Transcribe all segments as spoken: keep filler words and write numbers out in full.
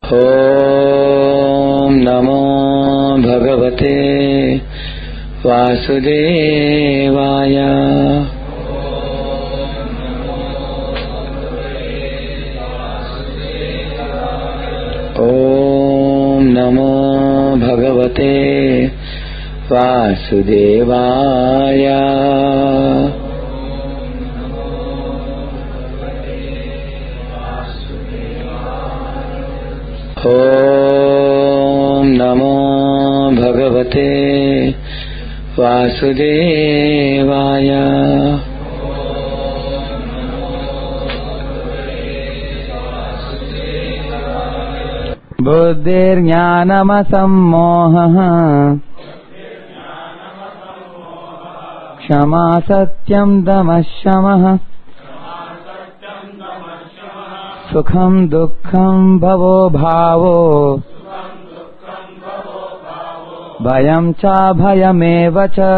Om Namo Bhagavate Vasudevaya. Om Namo Bhagavate Vasudevaya. Om Namo Bhagavate Vasudevaya. Buddhir jnanamasammoha Kshama satyam damashamaha Sukham dukkham bhavo bhavo Bhayam cha bhayameva cha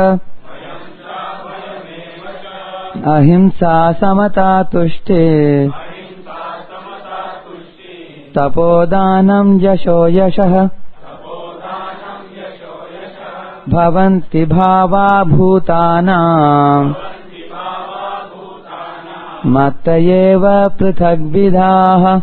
Ahimsa samata tushti Tapodanam yasho yashah Bhavanti bhava bhutanam Mattayeva prithak vidhaha.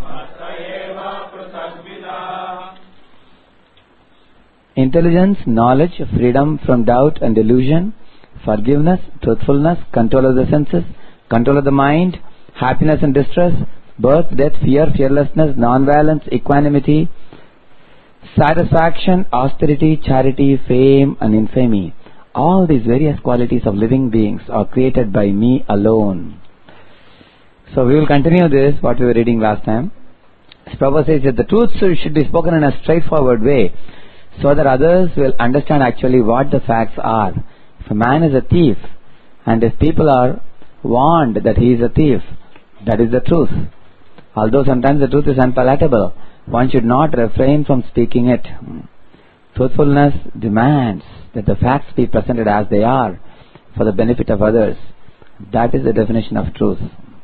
Intelligence, knowledge, freedom from doubt and delusion, forgiveness, truthfulness, control of the senses, control of the mind, happiness and distress, birth, death, fear, fearlessness, non-violence, equanimity, satisfaction, austerity, charity, fame and infamy. All these various qualities of living beings are created by me alone. So we will continue this, what we were reading last time. Prabhupada says that the truth should be spoken in a straightforward way, so that others will understand actually what the facts are. If a man is a thief, and if people are warned that he is a thief, that is the truth. Although sometimes the truth is unpalatable, one should not refrain from speaking it. Truthfulness demands that the facts be presented as they are, for the benefit of others. That is the definition of truth.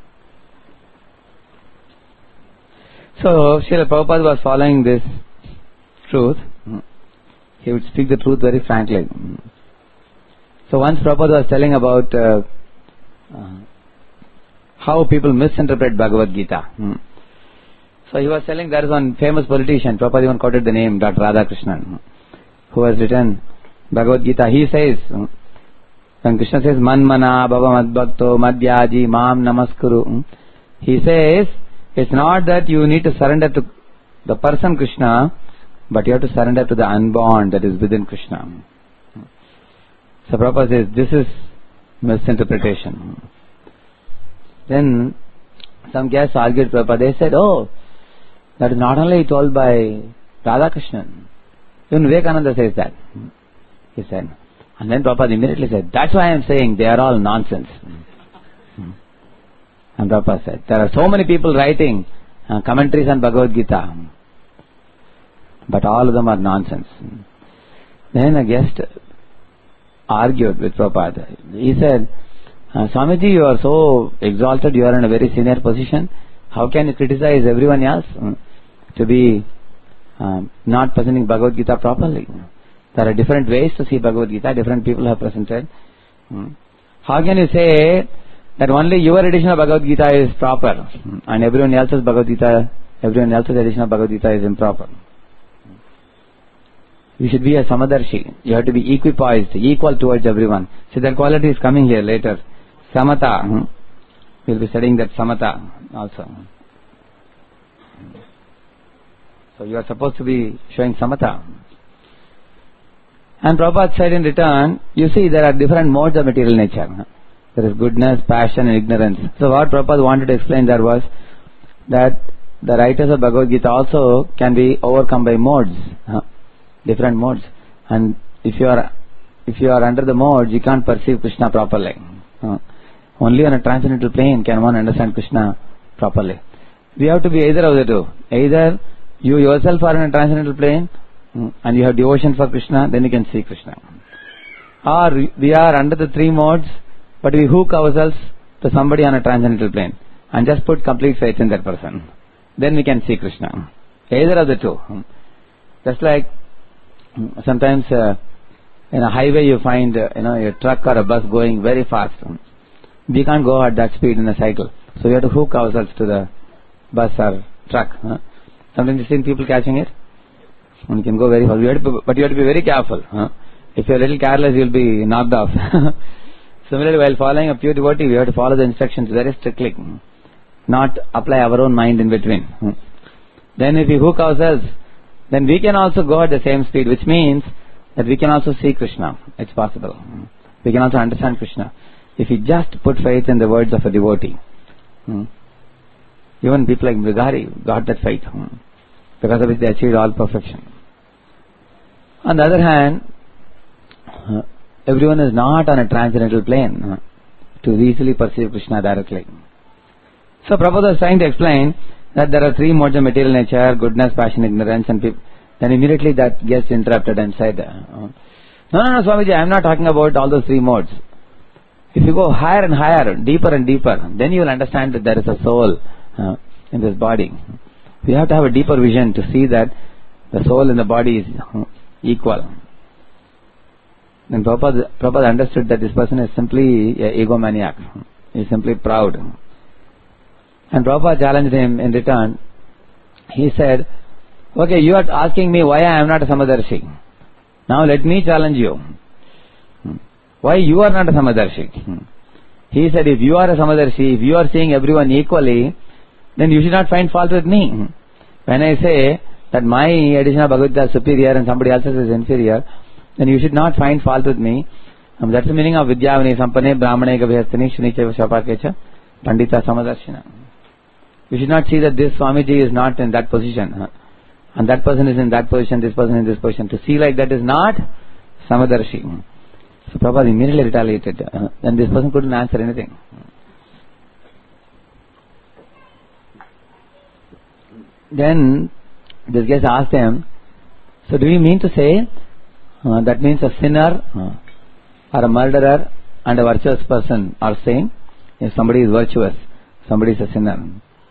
So, Srila Prabhupada was following this truth. He would speak the truth very frankly. So once Prabhupada was telling about uh, uh, how people misinterpret Bhagavad Gita. So he was telling there is one famous politician, Prabhupada even quoted the name, Doctor Radhakrishnan, who has written Bhagavad Gita. He says, when Krishna says, Manmana Bhava Madbhakto Madhyaji Mam Namaskuru, he says, it's not that you need to surrender to the person Krishna, but you have to surrender to the unborn that is within Krishna. So Prabhupada says, this is misinterpretation. Then some guests argued Prabhupada. They said, oh, that is not only told by Radhakrishnan. Even Vivekananda says that. He said. And then Prabhupada immediately said, that's why I am saying they are all nonsense. And Prabhupada said, there are so many people writing uh, commentaries on Bhagavad Gita, but all of them are nonsense. Then a guest argued with Prabhupada. He said, uh, Swamiji, you are so exalted, you are in a very senior position. How can you criticize everyone else uh, to be uh, not presenting Bhagavad Gita properly? There are different ways to see Bhagavad Gita, different people have presented. Uh, how can you say that only your edition of Bhagavad Gita is proper and everyone else's Bhagavad Gita, everyone else's edition of Bhagavad Gita is improper? You should be a Samadarshi. You have to be equipoised, equal towards everyone. See, that quality is coming here later. Samata. Hmm? We'll be studying that Samata also. So you are supposed to be showing Samata. And Prabhupada said in return, you see there are different modes of material nature. There is goodness, passion and ignorance. So what Prabhupada wanted to explain there was that the writers of Bhagavad Gita also can be overcome by modes. Huh? Different modes, and if you are if you are under the modes, you can't perceive Krishna properly. Uh, only on a transcendental plane can one understand Krishna properly. We have to be either of the two. Either you yourself are in a transcendental plane uh, and you have devotion for Krishna, then you can see Krishna. Or we are under the three modes, but we hook ourselves to somebody on a transcendental plane and just put complete faith in that person. Then we can see Krishna. Either of the two. Just like sometimes uh, in a highway you find uh, you know a truck or a bus going very fast. We can't go at that speed in a cycle, so we have to hook ourselves to the bus or truck. Huh? Sometimes you've seen people catching it. And you can go very fast, you have to, but you have to be very careful. Huh? If you're a little careless, you'll be knocked off. Similarly, while following a pure devotee, we have to follow the instructions very strictly, not apply our own mind in between. Then if we hook ourselves, then we can also go at the same speed, which means that we can also see Krishna. It's possible. We can also understand Krishna if we just put faith in the words of a devotee. Even people like Mrigari got that faith, because of which they achieved all perfection. On the other hand, everyone is not on a transcendental plane to easily perceive Krishna directly. So Prabhupada is trying to explain that there are three modes of material nature: goodness, passion, ignorance, and people. Then immediately that gets interrupted and said, no, no, no, Swamiji, I am not talking about all those three modes. If you go higher and higher, deeper and deeper, then you will understand that there is a soul uh, in this body. We have to have a deeper vision to see that the soul in the body is uh, equal. Then Prabhupada, Prabhupada understood that this person is simply an egomaniac. He is simply proud. And Prabhupada challenged him in return. He said, okay, you are asking me why I am not a Samadarshi. Now let me challenge you. Why you are not a Samadarshi? He said, if you are a Samadarshi, if you are seeing everyone equally, then you should not find fault with me. When I say that my edition of Bhagavad Gita is superior and somebody else's is inferior, then you should not find fault with me. Um, that's the meaning of Vidyavani Sampane Brahmane Gavhyastani Shunicheva Shapakecha Pandita Samadarshina. You should not see that this Swamiji is not in that position. Huh? And that person is in that position, this person in this position. To see like that is not Samadarshi. So Prabhupada immediately retaliated. Uh, and this person couldn't answer anything. Then this guy asked him, so do you mean to say uh, that means a sinner uh, or a murderer and a virtuous person are same? If somebody is virtuous, somebody is a sinner.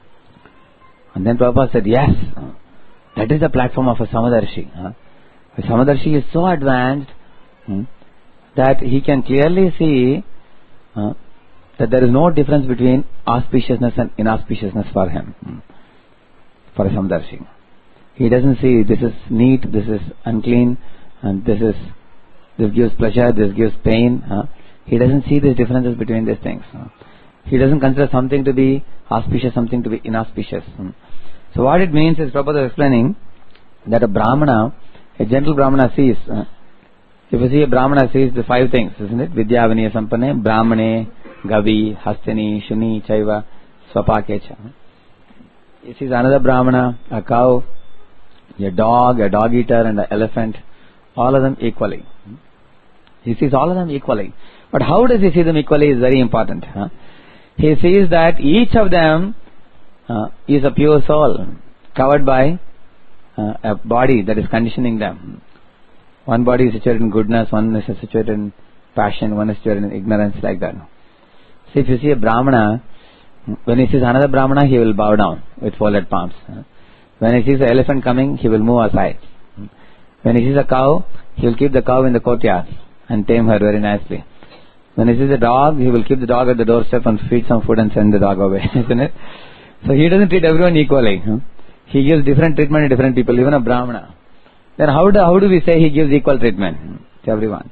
And then Prabhupada said, yes, uh, that is the platform of a Samadarshi. Uh, a Samadarshi is so advanced um, that he can clearly see uh, that there is no difference between auspiciousness and inauspiciousness for him. Um, for a Samadarshi. He doesn't see this is neat, this is unclean, and this is this gives pleasure, this gives pain. Uh, he doesn't see these differences between these things. Uh, he doesn't consider something to be auspicious, something to be inauspicious. Um, so what it means is Prabhupada is explaining that a Brahmana, a gentle Brahmana sees, uh, if you see a Brahmana sees the five things, isn't it? Vidyavaniya Sampane, Brahmane, Gavi, Hastini, Shuni, Chaiva, Swapakecha. He sees another Brahmana, a cow, a dog, a dog eater and an elephant, all of them equally. He sees all of them equally. But how does he see them equally is very important. Huh? He sees that each of them uh, is a pure soul, covered by uh, a body that is conditioning them. One body is situated in goodness, one is situated in passion, one is situated in ignorance, like that. So if you see a Brahmana, when he sees another Brahmana, he will bow down with folded palms. When he sees an elephant coming, he will move aside. When he sees a cow, he will keep the cow in the courtyard and tame her very nicely. When he sees a dog, he will keep the dog at the doorstep and feed some food and send the dog away, isn't it? So he doesn't treat everyone equally. He gives different treatment to different people, even a Brahmana. Then how do, how do we say he gives equal treatment to everyone?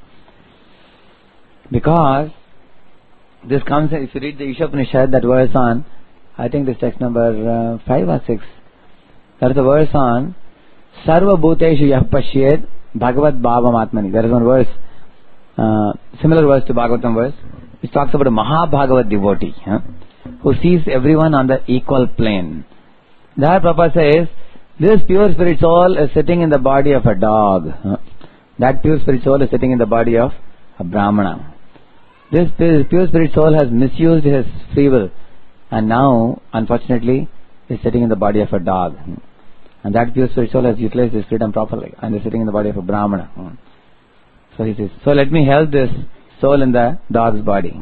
Because this comes, if you read the Ishopanishad, that verse on, I think this text number uh, five or six, there is a verse on Sarva Bhuteshu Yah Pashyed Bhagavad Bhavam Atmani. There is one verse, uh, similar verse to Bhagavatam verse, which talks about a Mahabhagavat devotee huh, who sees everyone on the equal plane. There Prabhupada says, this pure spirit soul is sitting in the body of a dog. Huh. That pure spirit soul is sitting in the body of a Brahmana. This pure spirit soul has misused his free will and now, unfortunately, is sitting in the body of a dog. And that pure spirit soul has utilized his freedom properly and is sitting in the body of a Brahmana. So he says, so let me help this soul in the dog's body.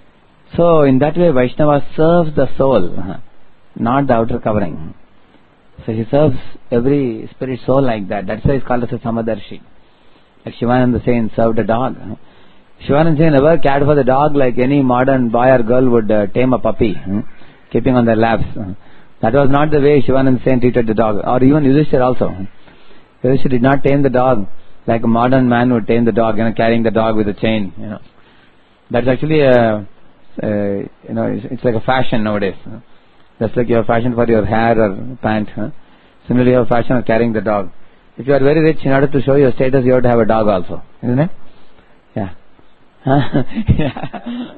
So in that way, Vaishnava serves the soul, not the outer covering. So he serves every spirit soul like that. That's why he's called as a Samadarshi. Like Shivananda Sen served a dog. Shivananda Sen never cared for the dog like any modern boy or girl would uh, tame a puppy, hmm, keeping on their laps. That was not the way Shivananda Sen treated the dog. Or even Yudhishthira also. Yudhishthira did not tame the dog like a modern man would tame the dog, you know, carrying the dog with a chain, you know. That's actually a, a you know, it's, it's like a fashion nowadays. Just like you have fashion for your hair or pant. Huh? Similarly, you have fashion of carrying the dog. If you are very rich, in order to show your status, you have to have a dog also. Isn't it? Yeah. yeah.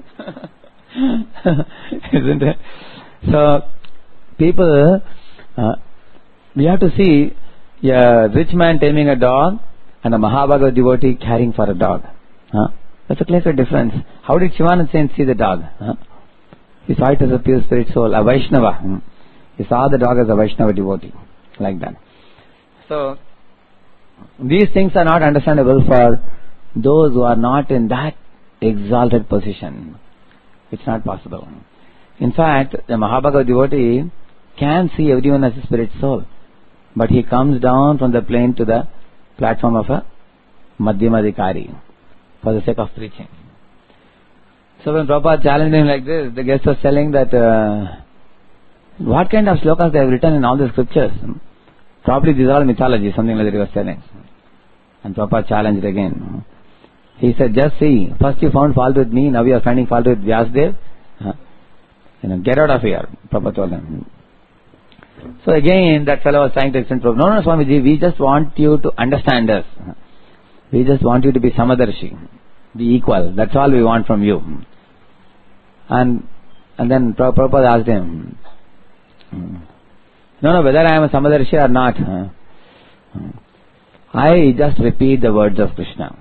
Isn't it? So, people, uh, we have to see a rich man taming a dog and a Mahabhagavad devotee caring for a dog. Huh? That's a clear difference. How did Shivananda Sen see the dog? Huh? He saw it as a pure spirit soul, a Vaishnava. Hmm. He saw the dog as a Vaishnava devotee, like that. So, these things are not understandable for those who are not in that exalted position. It's not possible. In fact, the Mahabhagavad devotee can see everyone as a spirit soul, but he comes down from the plane to the platform of a Madhyamadikari for the sake of preaching. So when Prabhupada challenged him like this, the guest was telling that uh, what kind of slokas they have written in all the scriptures? Probably these are all mythology, something like that he was telling. And Prabhupada challenged again. He said, just see, first you found fault with me, now you are finding fault with Vyasadeva. Huh? You know, get out of here, Prabhupada told him. So again, that fellow was trying to extend Prabhupada. No, no, Swamiji, we just want you to understand us. We just want you to be Samadarshi, be equal. That's all we want from you. And and then Prabhupada asked him, no, no, whether I am a Samadarshi or not, I just repeat the words of Krishna.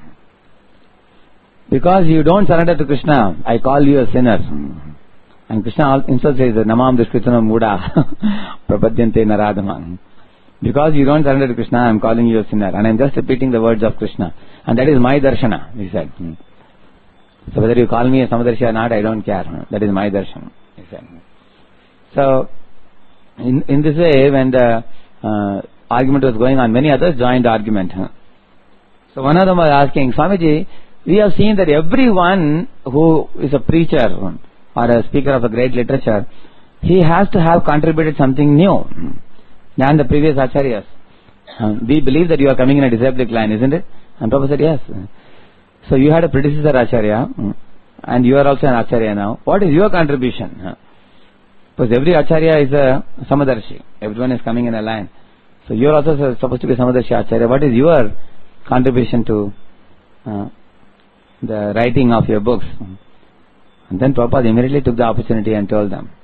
Because you don't surrender to Krishna, I call you a sinner. And Krishna himself says, Namam Dushkritanam Muda Prapadyante Naradhamam. Because you don't surrender to Krishna, I am calling you a sinner. And I am just repeating the words of Krishna. And that is my darshana, he said. So whether you call me a Samadarshi or not, I don't care. That is my darshan, he said. So, in in this way, when the uh, argument was going on, many others joined the argument. So one of them was asking, Swamiji, we have seen that everyone who is a preacher or a speaker of a great literature, he has to have contributed something new than the previous acharyas. Um, we believe that you are coming in a disciplic line, isn't it? And Prabhupada said, yes. So you had a predecessor acharya, and you are also an acharya now. What is your contribution? Because every acharya is a Samadarshi. Everyone is coming in a line. So you are also supposed to be Samadarshi acharya. What is your contribution to uh, the writing of your books? And then Prabhupada immediately took the opportunity and told them.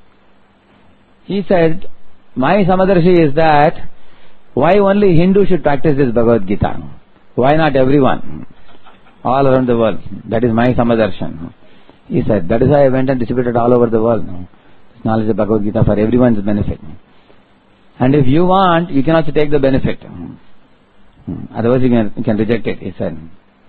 He said, my Samadarshi is that why only Hindu should practice this Bhagavad Gita? Why not everyone? All around the world. That is my Samadarshan. He said, that is why I went and distributed all over the world. This knowledge of Bhagavad Gita for everyone's benefit. And if you want, you can also take the benefit. Otherwise you can, you can reject it, he said.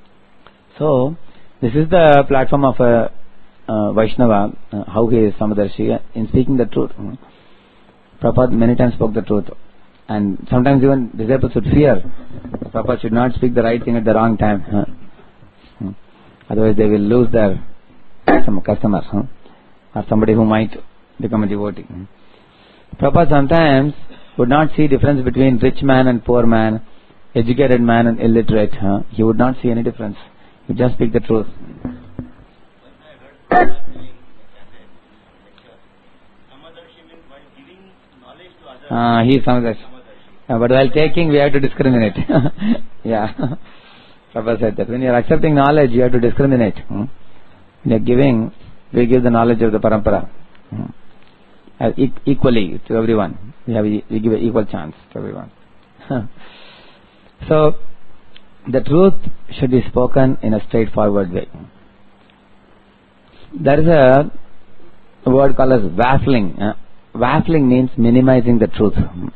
So, this is the platform of a uh, Vaishnava, uh, how he is Samadarshi, in speaking the truth. Prabhupada many times spoke the truth. And sometimes even disciples would fear. Prabhupada should not speak the right thing at the wrong time. Huh? Hmm. Otherwise they will lose their some customers. Huh? Or somebody who might become a devotee. Hmm. Prabhupada sometimes would not see difference between rich man and poor man, educated man and illiterate. Huh? He would not see any difference. He would just speak the truth. Uh, he is Samadarshi. Uh, but while taking, we have to discriminate. yeah. Prabhupada said that when you are accepting knowledge, you have to discriminate. Hmm? When you are giving, we give the knowledge of the parampara. Hmm? Uh, e- equally to everyone. We, have, we give an equal chance to everyone. So, the truth should be spoken in a straightforward way. There is a word called as waffling. Uh, waffling means minimizing the truth.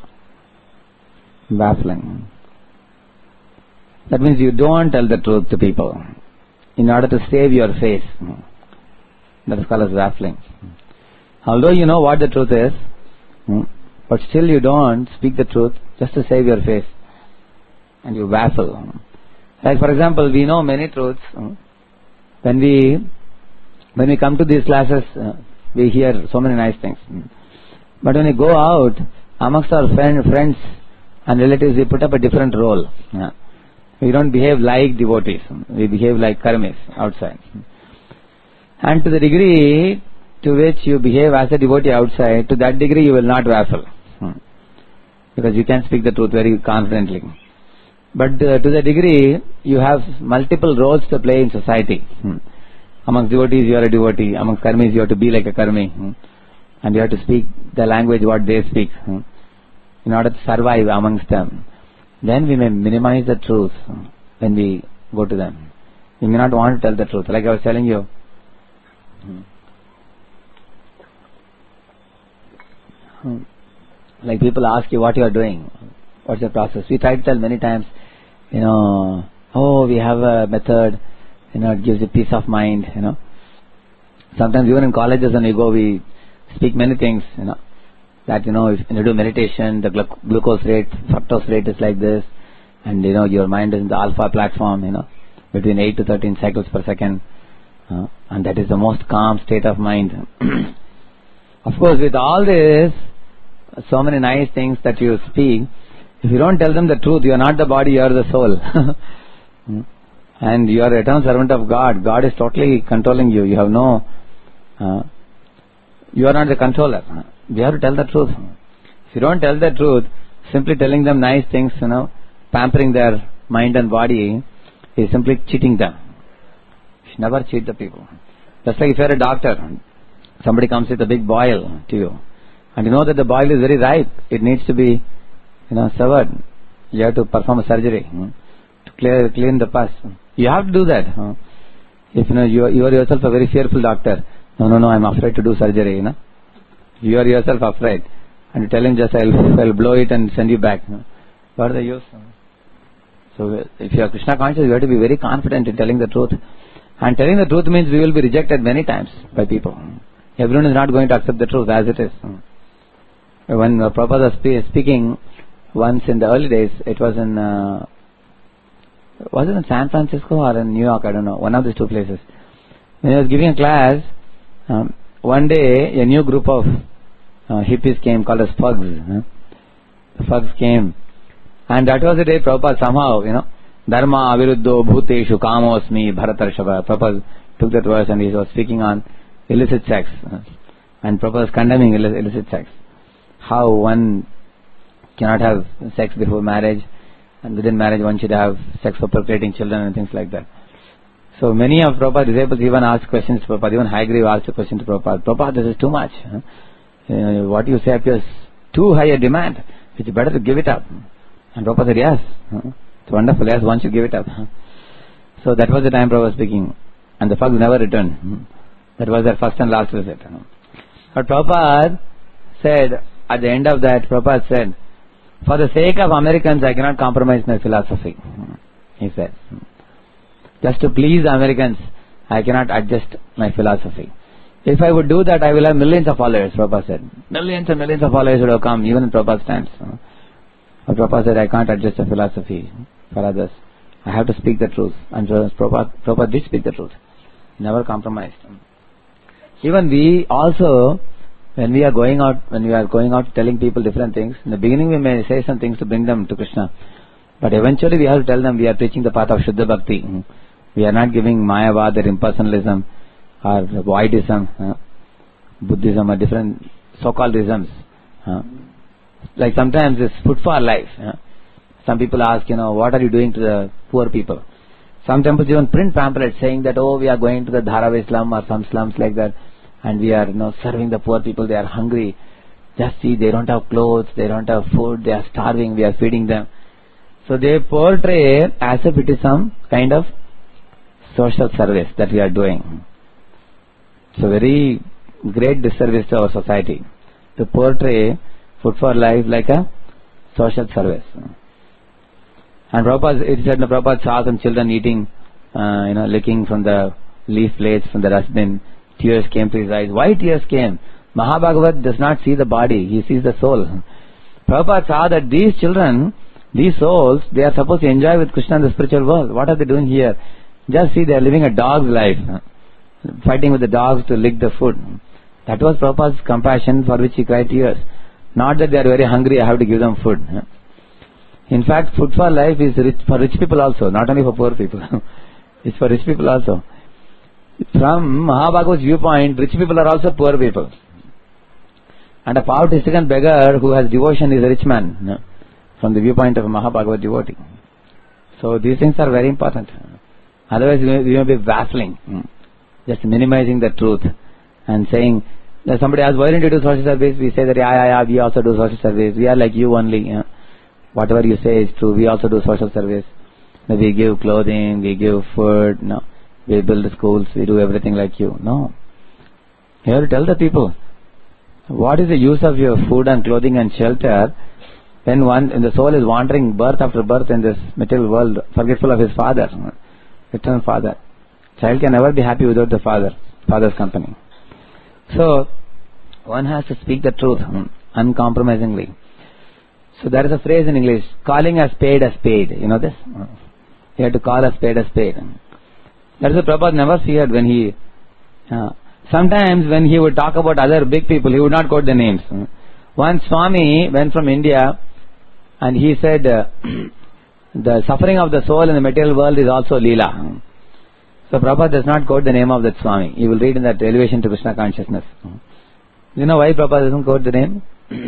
Waffling. That means you don't tell the truth to people in order to save your face. That is called as waffling. Although you know what the truth is, but still you don't speak the truth just to save your face, and you waffle. Like for example, we know many truths. When we when we come to these classes, uh, we hear so many nice things. But when we go out amongst our friend, friends and relatives, we put up a different role. Yeah. We don't behave like devotees. We behave like karmis outside. And to the degree to which you behave as a devotee outside, to that degree you will not waffle. Because you can speak the truth very confidently. But uh, to the degree you have multiple roles to play in society. Amongst devotees you are a devotee. Amongst karmis you have to be like a karmi. And you have to speak the language what they speak in order to survive amongst them. Then we may minimize the truth when we go to them. We may not want to tell the truth. Like I was telling you, like people ask you what you are doing, what's the process. We try to tell many times, you know, oh, we have a method, you know, it gives you peace of mind, you know. Sometimes even in colleges when we go, we speak many things, you know, that, you know, if you do meditation, the glu- glucose rate, fructose rate is like this, and, you know, your mind is in the alpha platform, you know, between eight to thirteen cycles per second, uh, and that is the most calm state of mind. Of course, with all this, so many nice things that you speak, if you don't tell them the truth, you are not the body, you are the soul. And you are an eternal servant of God. God is totally controlling you. You have no, uh, you are not the controller. We have to tell the truth. If you don't tell the truth, simply telling them nice things, you know, pampering their mind and body is simply cheating them. You should never cheat the people. Just like if you are a doctor, somebody comes with a big boil to you, and you know that the boil is very ripe, it needs to be, you know, severed. You have to perform a surgery hmm, to clear clean the pus. You have to do that. Huh? If you know you, you are yourself a very fearful doctor, no, no, no, I'm afraid to do surgery. You know, you are yourself afraid, and you tell him just I'll, I'll blow it and send you back. Huh? What are the use? So if you are Krishna conscious, you have to be very confident in telling the truth. And telling the truth means we will be rejected many times by people. Everyone is not going to accept the truth as it is. When uh, Prabhupada was spe- speaking once in the early days, it was in, uh, was it in San Francisco or in New York, I don't know, one of these two places. When he was giving a class, um, one day a new group of uh, hippies came called as Fugs. Huh? The Fugs came. And that was the day Prabhupada somehow, you know, Dharma aviruddho bhuteshu kamosmi bharatarshava. Prabhupada took that verse and he was speaking on illicit sex. And Prabhupada was condemning illicit, illicit sex. How one cannot have sex before marriage, and within marriage one should have sex for procreating children and things like that. So many of Prabhupada's disciples even asked questions to Prabhupada. Even Haigreve asked a question to Prabhupada. Prabhupada, this is too much. Huh? Uh, what you say appears too high a demand. It's better to give it up. And Prabhupada said, yes. Huh? It's wonderful. Yes, once you give it up. Huh? So that was the time Prabhupada was speaking. And the Fugs never returned. Hmm? That was their first and last visit. Huh? But Prabhupada said, at the end of that, Prabhupada said, for the sake of Americans, I cannot compromise my philosophy. He said, just to please the Americans, I cannot adjust my philosophy. If I would do that, I will have millions of followers, Prabhupada said. Millions and millions of followers would have come, even in Prabhupada's times. But Prabhupada said, I can't adjust the philosophy for others. I have to speak the truth. And Prabhupada, Prabhupada did speak the truth. Never compromised. Even we also, when we are going out, when we are going out telling people different things, in the beginning we may say some things to bring them to Krishna. But eventually we have to tell them we are preaching the path of Shuddha Bhakti. We are not giving Mayavad or impersonalism or voidism, uh, Buddhism or different so-called isms. Uh, like sometimes it's food for life. Uh. Some people ask, you know, what are you doing to the poor people? Some temples even print pamphlets saying that, oh, we are going to the Dharaway slum or some slums like that, and we are, you know, serving the poor people. They are hungry. Just see, they don't have clothes, they don't have food, they are starving, we are feeding them. So they portray as if it is some kind of social service that we are doing. It's a very great disservice to our society to portray food for life like a social service. And Prabhupada, it said, the Prabhupada saw some children eating, uh, you know, licking from the leaf plates from the dustbin. Tears came to his eyes. Why tears came? Mahabhagavat does not see the body, he sees the soul. Prabhupada saw that these children, these souls, they are supposed to enjoy with Krishna in the spiritual world. What are they doing here? Just see, they are living a dog's life, fighting with the dogs to lick the food. That was Prabhupada's compassion, for which he cried tears. Not that they are very hungry, I have to give them food. In fact, food for life is rich, for rich people also, not only for poor people. It's for rich people also. From Mahabhagavata's viewpoint, rich people are also poor people. And a poverty-stricken beggar who has devotion is a rich man, from the viewpoint of a Mahabhagavata devotee. So these things are very important. Otherwise we may, we may be baffling, just minimizing the truth and saying, that somebody asks, why don't you do social service? We say that, yeah, yeah, yeah, we also do social service. We are like you only. Yeah. Whatever you say is true. We also do social service. We give clothing, we give food, no. We build schools, we do everything like you. No. You have to tell the people, what is the use of your food and clothing and shelter when one, when the soul is wandering birth after birth in this material world, forgetful of his father, eternal father. Child can never be happy without the father, father's company. So, one has to speak the truth, uncompromisingly. So there is a phrase in English, calling a spade a spade. You know this? You have to call a spade a spade. That is what Prabhupada never feared when he... Uh, sometimes when he would talk about other big people, he would not quote the names. Once Swami went from India and he said, uh, the suffering of the soul in the material world is also Leela. So Prabhupada does not quote the name of that Swami. He will read in that Elevation to Krishna Consciousness. You know why Prabhupada doesn't quote the name?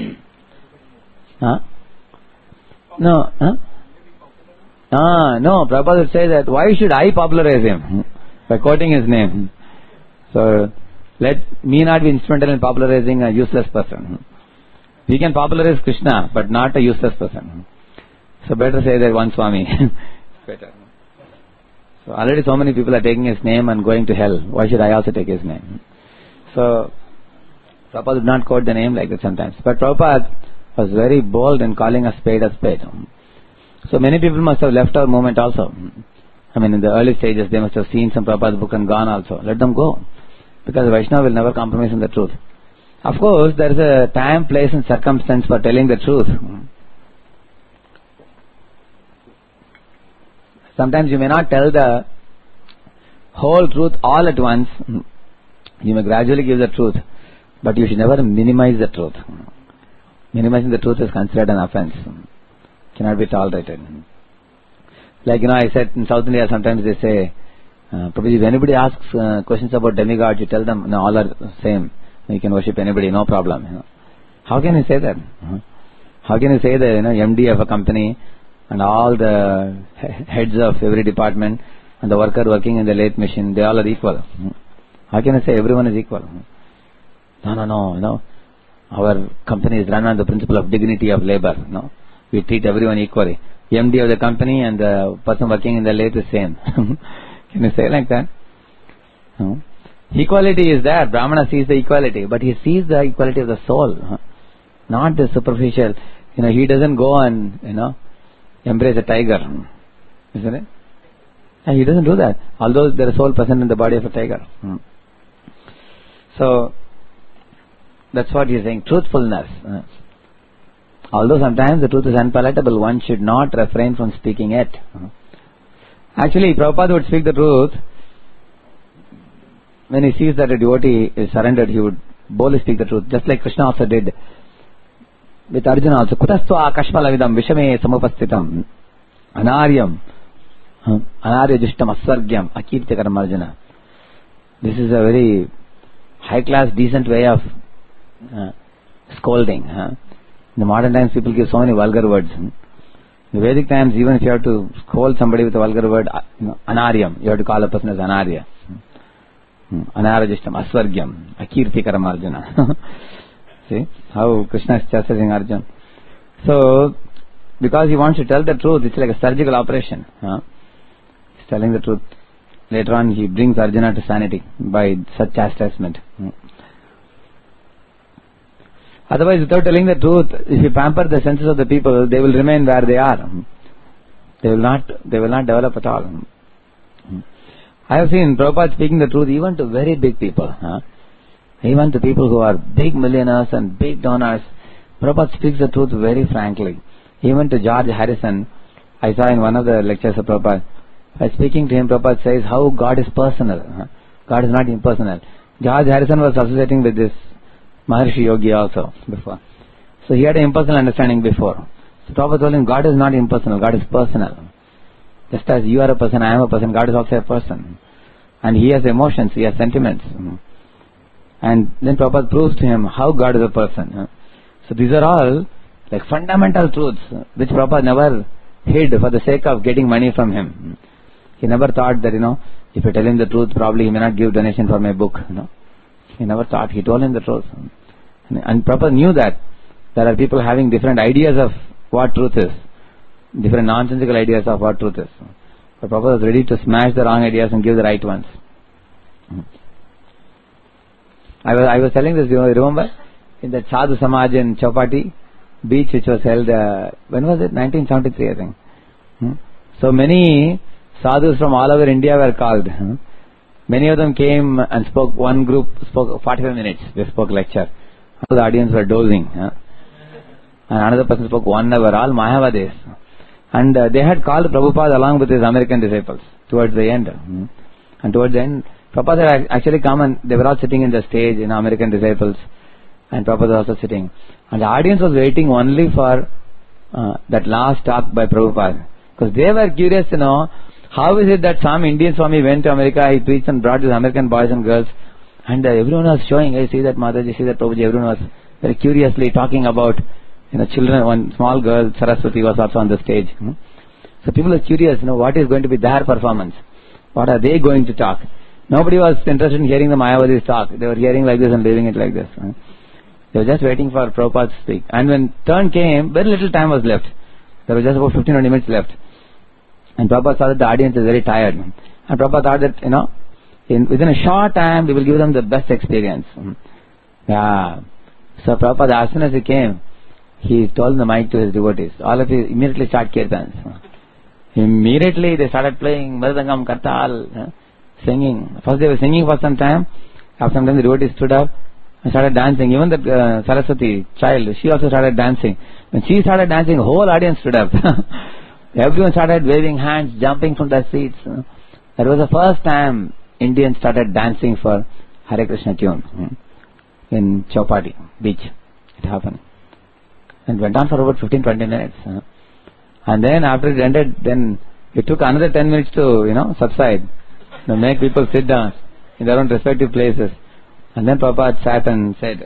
Huh? No, huh? Ah, no, Prabhupada would say that, why should I popularize him? By quoting his name. So, let me not be instrumental in popularizing a useless person. We can popularize Krishna, but not a useless person. So better say that one Swami. Better. So already so many people are taking his name and going to hell. Why should I also take his name? So, Prabhupada would not quote the name like that sometimes. But Prabhupada was very bold in calling a spade a spade. So many people must have left our movement also. I mean, in the early stages, they must have seen some Prabhupada's book and gone also. Let them go. Because Vaishnava will never compromise on the truth. Of course, there is a time, place and circumstance for telling the truth. Sometimes you may not tell the whole truth all at once. You may gradually give the truth. But you should never minimize the truth. Minimizing the truth is considered an offense. Cannot be tolerated. Like, you know, I said in South India, sometimes they say, uh, probably if anybody asks uh, questions about demigods, you tell them, no, all are the same. You can worship anybody, no problem. You know. How can you say that? Uh-huh. How can you say that, you know, M D of a company and all the heads of every department and the worker working in the lathe machine, they all are equal? Uh-huh. How can you say everyone is equal? Uh-huh. No, no, no, you know, our company is run on the principle of dignity of labor. No, we treat everyone equally. The M D of the company and the person working in the lathe is same. Can you say like that? No. Equality is there. Brahmana sees the equality, but he sees the equality of the soul, huh? Not the superficial. You know, he doesn't go and, you know, embrace a tiger, isn't it? And he doesn't do that, although there is soul present in the body of a tiger. Hmm. So, that's what he is saying, truthfulness. Uh, although sometimes the truth is unpalatable, one should not refrain from speaking it. Uh, actually, Prabhupada would speak the truth. When he sees that a devotee is surrendered, he would boldly speak the truth, just like Krishna also did with Arjuna also. Kutastva kashmalavidam vishame samupastitam anaryam anaryajishtam asvargyam akirtikaram Arjuna. This is a very high class, decent way of uh, scolding. Huh? In the modern times, people give so many vulgar words. In the Vedic times, even if you have to scold somebody with a vulgar word, you know, anaryam, you have to call a person as anarya. Anarajishtam, asvargyam, akirtikaram Arjuna. See how Krishna is chastising Arjuna. So, because he wants to tell the truth, it's like a surgical operation. Huh? He's telling the truth. Later on, he brings Arjuna to sanity by such chastisement. Hmm. Otherwise, without telling the truth, if you pamper the senses of the people, they will remain where they are. They will not, they will not develop at all. Hmm. I have seen Prabhupada speaking the truth even to very big people. Huh? Even to people who are big millionaires and big donors. Prabhupada speaks the truth very frankly. Even to George Harrison, I saw in one of the lectures of Prabhupada, by speaking to him, Prabhupada says how God is personal. God is not impersonal. George Harrison was associating with this Maharshi Yogi also before. So he had an impersonal understanding before. So Prabhupada told him, God is not impersonal, God is personal. Just as you are a person, I am a person, God is also a person. And he has emotions, he has sentiments. And then Prabhupada proves to him how God is a person. So these are all like fundamental truths which Prabhupada never hid for the sake of getting money from him. He never thought that, you know, if I tell him the truth, probably he may not give donation for my book. You know. He never thought, he told him the truth. And, and Prabhupada knew that there are people having different ideas of what truth is. Different nonsensical ideas of what truth is. But Prabhupada was ready to smash the wrong ideas and give the right ones. I was I was telling this, you know, remember? In that Sadhu Samaj in Chowpatty beach which was held, uh, when was it? nineteen seventy-three, I think. Hmm? So many sadhus from all over India were called. Hmm? Many of them came and spoke, one group spoke forty-five minutes, they spoke lecture. All the audience were dozing. Huh? And another person spoke one hour, all Mayavadis. And uh, they had called Prabhupada along with his American disciples towards the end. Hmm? And towards the end, Prabhupada had actually come and they were all sitting in the stage, in American disciples. And Prabhupada was also sitting. And the audience was waiting only for uh, that last talk by Prabhupada. Because they were curious to know, how is it that some Indian Swami went to America, he preached and brought his American boys and girls, and uh, everyone was showing, hey, see that Mataji, see that Prabhuji, everyone was very curiously talking about, you know, children. One small girl, Saraswati, was also on the stage. Hmm? So people were curious, you know, what is going to be their performance? What are they going to talk? Nobody was interested in hearing the Mayavadis talk. They were hearing like this and leaving it like this. Hmm? They were just waiting for Prabhupada to speak. And when turn came, very little time was left. There was just about fifteen to twenty minutes left. And Prabhupada saw that the audience is very tired. And Prabhupada thought that, you know, in, within a short time, we will give them the best experience. Yeah. So Prabhupada, as soon as he came, he told the mic to his devotees. All of you immediately start kirtans. Immediately they started playing Mridangam, Kartal, singing. First they were singing for some time. After some time the devotees stood up and started dancing. Even the uh, Saraswati child, she also started dancing. When she started dancing, the whole audience stood up. Everyone started waving hands, jumping from their seats. That was the first time Indians started dancing for Hare Krishna tune in Chowpatty beach. It happened. And went on for about fifteen to twenty minutes. And then after it ended, then it took another ten minutes to, you know, subside. To make people sit down in their own respective places. And then Prabhupada sat and said,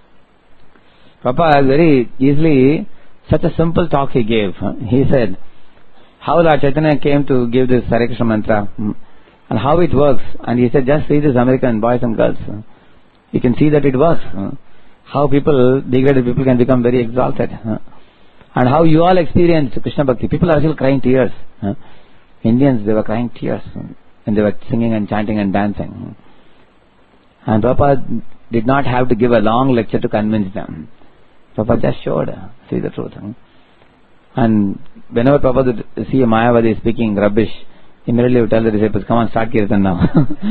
Prabhupada very easily, such a simple talk he gave. He said, how Lord Chaitanya came to give this Hare Krishna mantra and how it works. And he said, just see these American boys and girls. You can see that it works. How people, degraded people can become very exalted. And how you all experienced Krishna Bhakti. People are still crying tears. Indians, they were crying tears when they were singing and chanting and dancing. And Prabhupada did not have to give a long lecture to convince them. Prabhupada just showed, see the truth. And whenever Prabhupada would see a Mayavadi speaking rubbish, immediately would tell the disciples, come on, start kirtan now.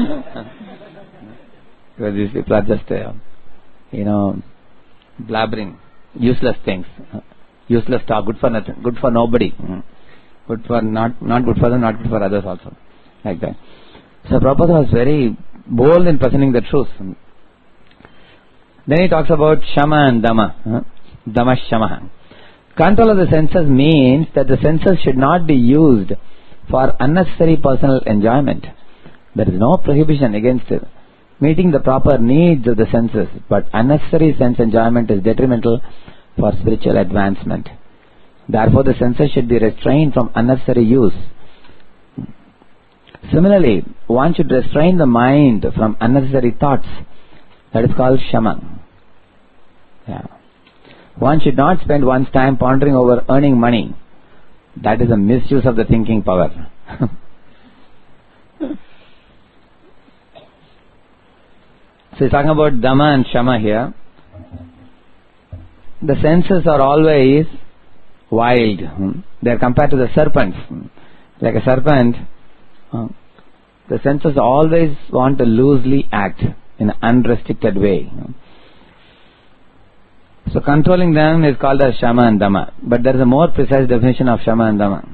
Because these people are just, uh, you know, blabbering, useless things, useless talk, good for nothing, good for nobody, good for not, not good for them, not good for others also, like that. So Prabhupada was very bold in presenting the truth. Then he talks about Shama and Dhamma, Dhamma Shama. Control of the senses means that the senses should not be used for unnecessary personal enjoyment. There is no prohibition against it, meeting the proper needs of the senses, but unnecessary sense enjoyment is detrimental for spiritual advancement. Therefore, the senses should be restrained from unnecessary use. Similarly, one should restrain the mind from unnecessary thoughts. That is called Shama. Yeah. One should not spend one's time pondering over earning money. That is a misuse of the thinking power. So he's talking about Dhamma and Shama here. The senses are always wild. They are compared to the serpents. Like a serpent, uh, the senses always want to loosely act in an unrestricted way. So controlling them is called as Shama and Dama. But there is a more precise definition of Shama and Dama.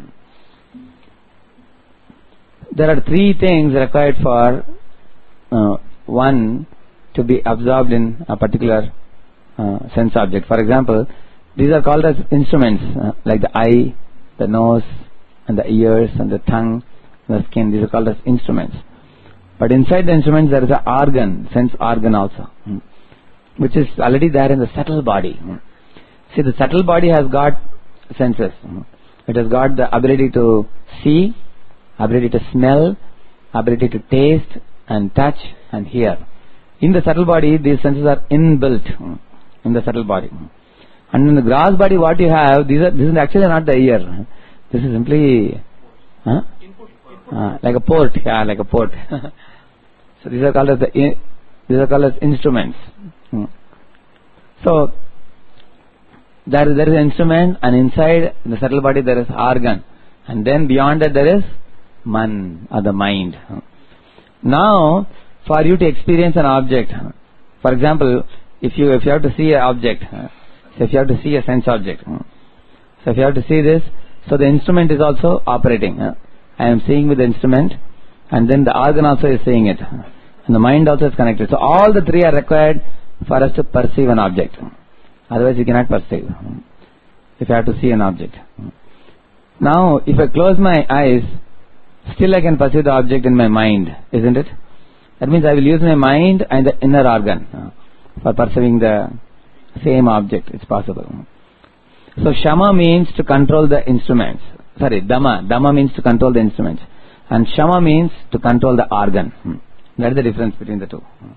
There are three things required for uh, one to be absorbed in a particular uh, sense object. For example, these are called as instruments, uh, like the eye, the nose, and the ears, and the tongue, and the skin. These are called as instruments. But inside the instruments there is an organ, sense organ also, hmm, which is already there in the subtle body. Hmm. See, the subtle body has got senses. Hmm. It has got the ability to see, ability to smell, ability to taste, and touch, and hear. In the subtle body, these senses are inbuilt hmm, in the subtle body. Hmm. And in the gross body, what you have, these are, this is actually not the ear. This is simply huh? uh, like a port, yeah, like a port. So these are called as the in, these are called as instruments. Hmm. So there is there is an instrument, and inside the subtle body there is organ, and then beyond that there is man, or the mind. Now, for you to experience an object, for example, if you if you have to see an object. So if you have to see a sense object, so if you have to see this, so the instrument is also operating. I am seeing with the instrument, and then the organ also is seeing it, and the mind also is connected. So all the three are required for us to perceive an object. Otherwise you cannot perceive if I have to see an object. Now if I close my eyes, still I can perceive the object in my mind, isn't it? That means I will use my mind and the inner organ for perceiving the same object. It's possible. So Shama means to control the instruments. Sorry, Dama. Dama means to control the instruments. And Shama means to control the organ. That is the difference between the two.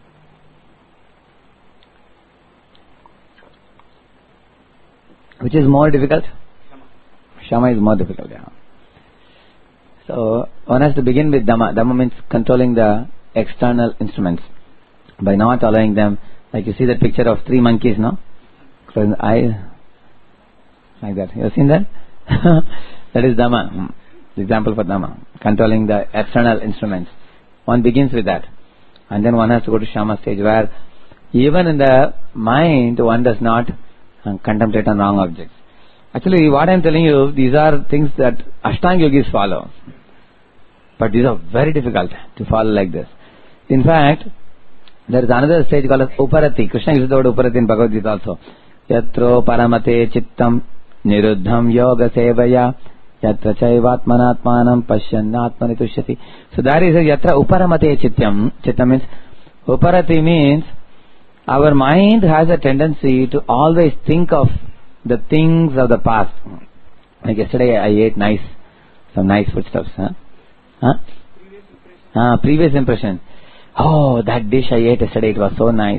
Which is more difficult? Shama is more difficult, yeah. So one has to begin with Dama. Dama means controlling the external instruments by not allowing them. Like you see that picture of three monkeys, no? Closing the eyes, like that. You have seen that? That is Dhamma. The example for Dhamma. Controlling the external instruments. One begins with that. And then one has to go to Shama stage where even in the mind one does not uh, contemplate on wrong objects. Actually, what I am telling you, these are things that Ashtanga yogis follow. But these are very difficult to follow like this. In fact, there is another stage called as Uparati. Krishna uses the word Uparati in Bhagavad Gita also. Yatro paramate chittam niruddham yoga sevaya yatra chaivatmanatmanam pashyannatmani tushyati. So there is a yatra uparamate chittam. Chittam means, Uparati means our mind has a tendency to always think of the things of the past. Like yesterday I ate nice, some nice foodstuffs. Huh? Huh? Previous impression. Ah, previous impression. Oh, that dish I ate yesterday, it was so nice.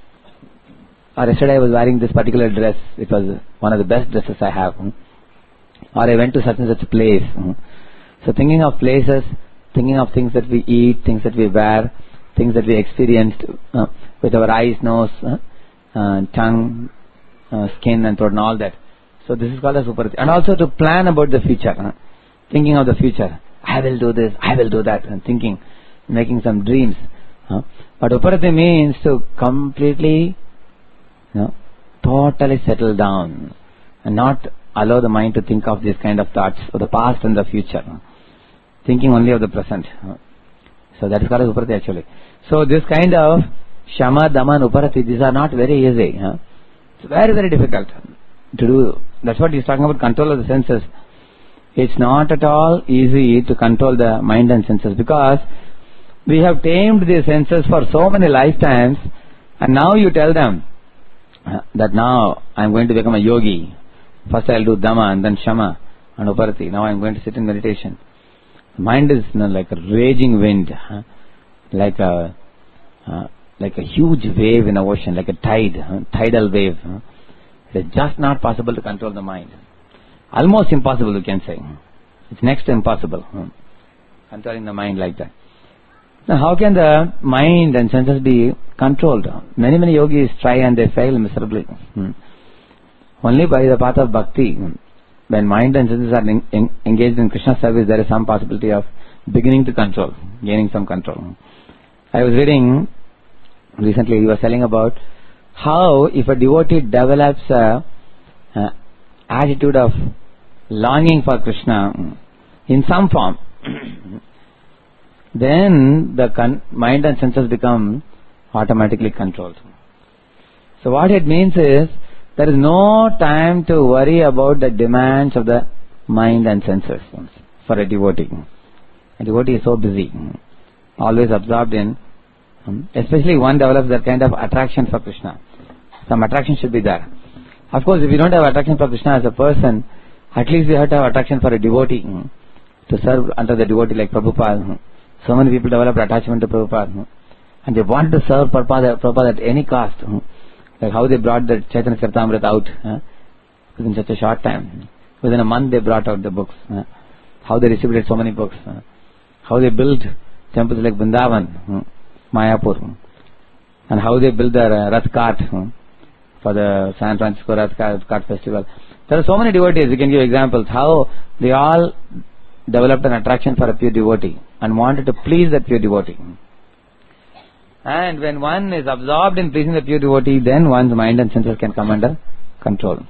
Or yesterday I was wearing this particular dress, it was one of the best dresses I have. Or I went to such and such place. So thinking of places, thinking of things that we eat, things that we wear, things that we experienced uh, with our eyes, nose, uh, uh, tongue, uh, skin and throat and all that. So this is called as Uparati. And also to plan about the future, uh, thinking of the future. I will do this, I will do that, and thinking, making some dreams. Uh, but Uparati means to completely, you know, totally settle down and not allow the mind to think of these kind of thoughts of the past and the future. Uh, thinking only of the present. Uh, so that is called as Uparati actually. So this kind of Shama, Dhamma and Uparati, these are not very easy. Huh? It's very, very difficult to do. That's what he's talking about, control of the senses. It's not at all easy to control the mind and senses because we have tamed the senses for so many lifetimes, and now you tell them uh, that now I am going to become a yogi. First I will do Dhamma and then Shama and Uparati. Now I am going to sit in meditation. The mind is, you know, like a raging wind, huh? like a uh, like a huge wave in the ocean, like a tide, huh? tidal wave. Huh? It is just not possible to control the mind. Almost impossible, you can say. It's next to impossible, huh? controlling the mind like that. Now how can the mind and senses be controlled? Many, many yogis try and they fail miserably. Hmm. Only by the path of bhakti, when mind and senses are en- en- engaged in Krishna service, there is some possibility of beginning to control, gaining some control. I was reading recently, he was telling about how if a devotee develops a, a attitude of longing for Krishna in some form, then the con- mind and senses become automatically controlled. So what it means is, there is no time to worry about the demands of the mind and senses for a devotee. A devotee is so busy, always absorbed in, especially one develops that kind of attraction for Krishna. Some attraction should be there. Of course, if you don't have attraction for Krishna as a person, at least we have to have attraction for a devotee, to serve under the devotee like Prabhupada. So many people develop attachment to Prabhupada, and they want to serve Prabhupada, Prabhupada at any cost. Like how they brought the Chaitanya Charitamrita out uh, within such a short time. Within a month they brought out the books. Uh, how they distributed so many books. Uh, how they built temples like Vrindavan, uh, Mayapur. And how they built their uh, Rath Cart uh, for the San Francisco Rath Cart, Cart Festival. There are so many devotees, you can give examples. How they all developed an attraction for a pure devotee and wanted to please that pure devotee. And when one is absorbed in pleasing the pure devotee, then one's mind and senses can come under control.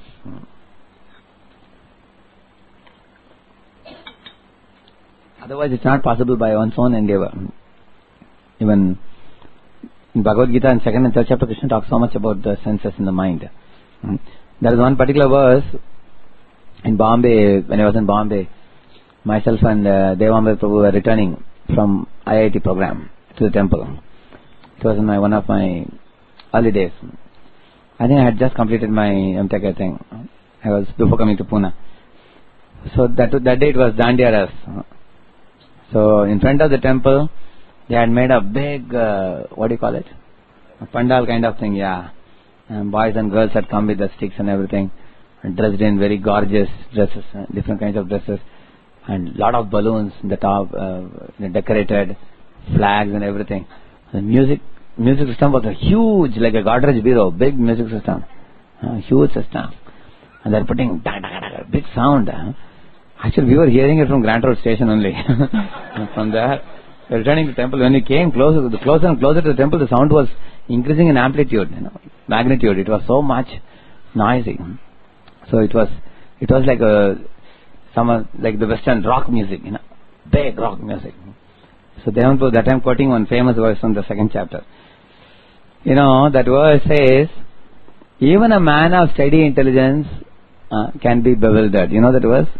Otherwise, it's not possible by one's own endeavor. Even in Bhagavad Gita, in second and third chapter, Krishna talks so much about the senses in the mind. There is one particular verse in Bombay, when I was in Bombay, myself and uh, Devamber Prabhu were returning from I I T program to the temple. It was in my one of my early days. I think I had just completed my M Tech, I think. I was before coming to Pune. So that that day it was Dandiya Ras. So in front of the temple, they had made a big, uh, what do you call it? A pandal kind of thing, yeah. And boys and girls had come with the sticks and everything, and dressed in very gorgeous dresses, uh, different kinds of dresses, and lot of balloons in the top, uh, decorated, flags and everything. The music music system was a huge, like a Godrej bureau, big music system, uh, huge system, and they're putting da, da, da, da, big sound. Uh. Actually, we were hearing it from Grant Road Station only. From there, returning to the temple, when we came closer, closer and closer to the temple, the sound was increasing in amplitude, you know, magnitude. It was so much noisy. So it was, it was like a, some like the Western rock music, you know, big rock music. So they have that I'm quoting one famous verse from the second chapter. You know, that verse says, even a man of steady intelligence uh, can be bewildered. You know that verse?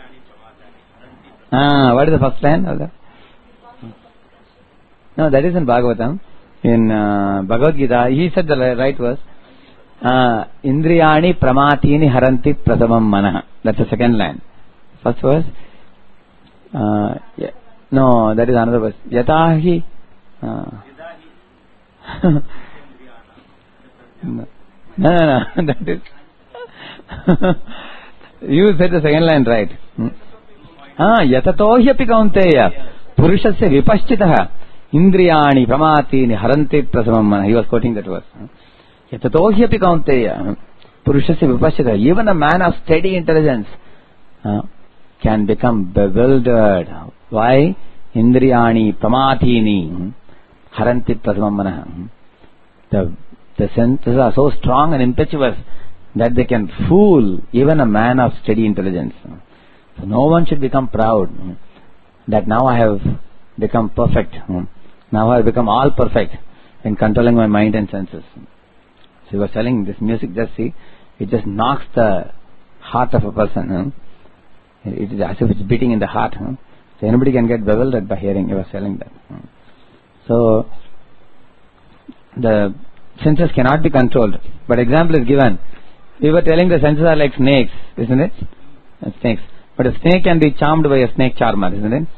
Ah, what is the first line of that? No, that is in Bhagavatam. In uh, Bhagavad Gita, he said the right verse. Uh, Indriyani pramatini haranti prasamam manaha. That's the second line. First verse. Uh, yeah. No, that is another verse. Yatahi. Uh, no, no, no, that is. You said the second line right. Hmm? Ah, yatatohi api kaunteya purushasya vipaschitaha indriyani pramatini haranti prasamam manaha. He was quoting that verse. Yatatohi api kaunteya purushasya vipaschitaha. Even a man of steady intelligence uh, can become bewildered. Why? Indriyani pramatini haranti prasamam manaha. The, the senses are so strong and impetuous that they can fool even a man of steady intelligence. So no one should become proud that now I have become perfect. Now I have become all perfect in controlling my mind and senses. So he was telling this music, just see, it just knocks the heart of a person. It is as if it's beating in the heart. So anybody can get bewildered by hearing. He was telling that. So the senses cannot be controlled. But example is given. We were telling the senses are like snakes, isn't it? Snakes. But a snake can be charmed by a snake charmer, isn't it?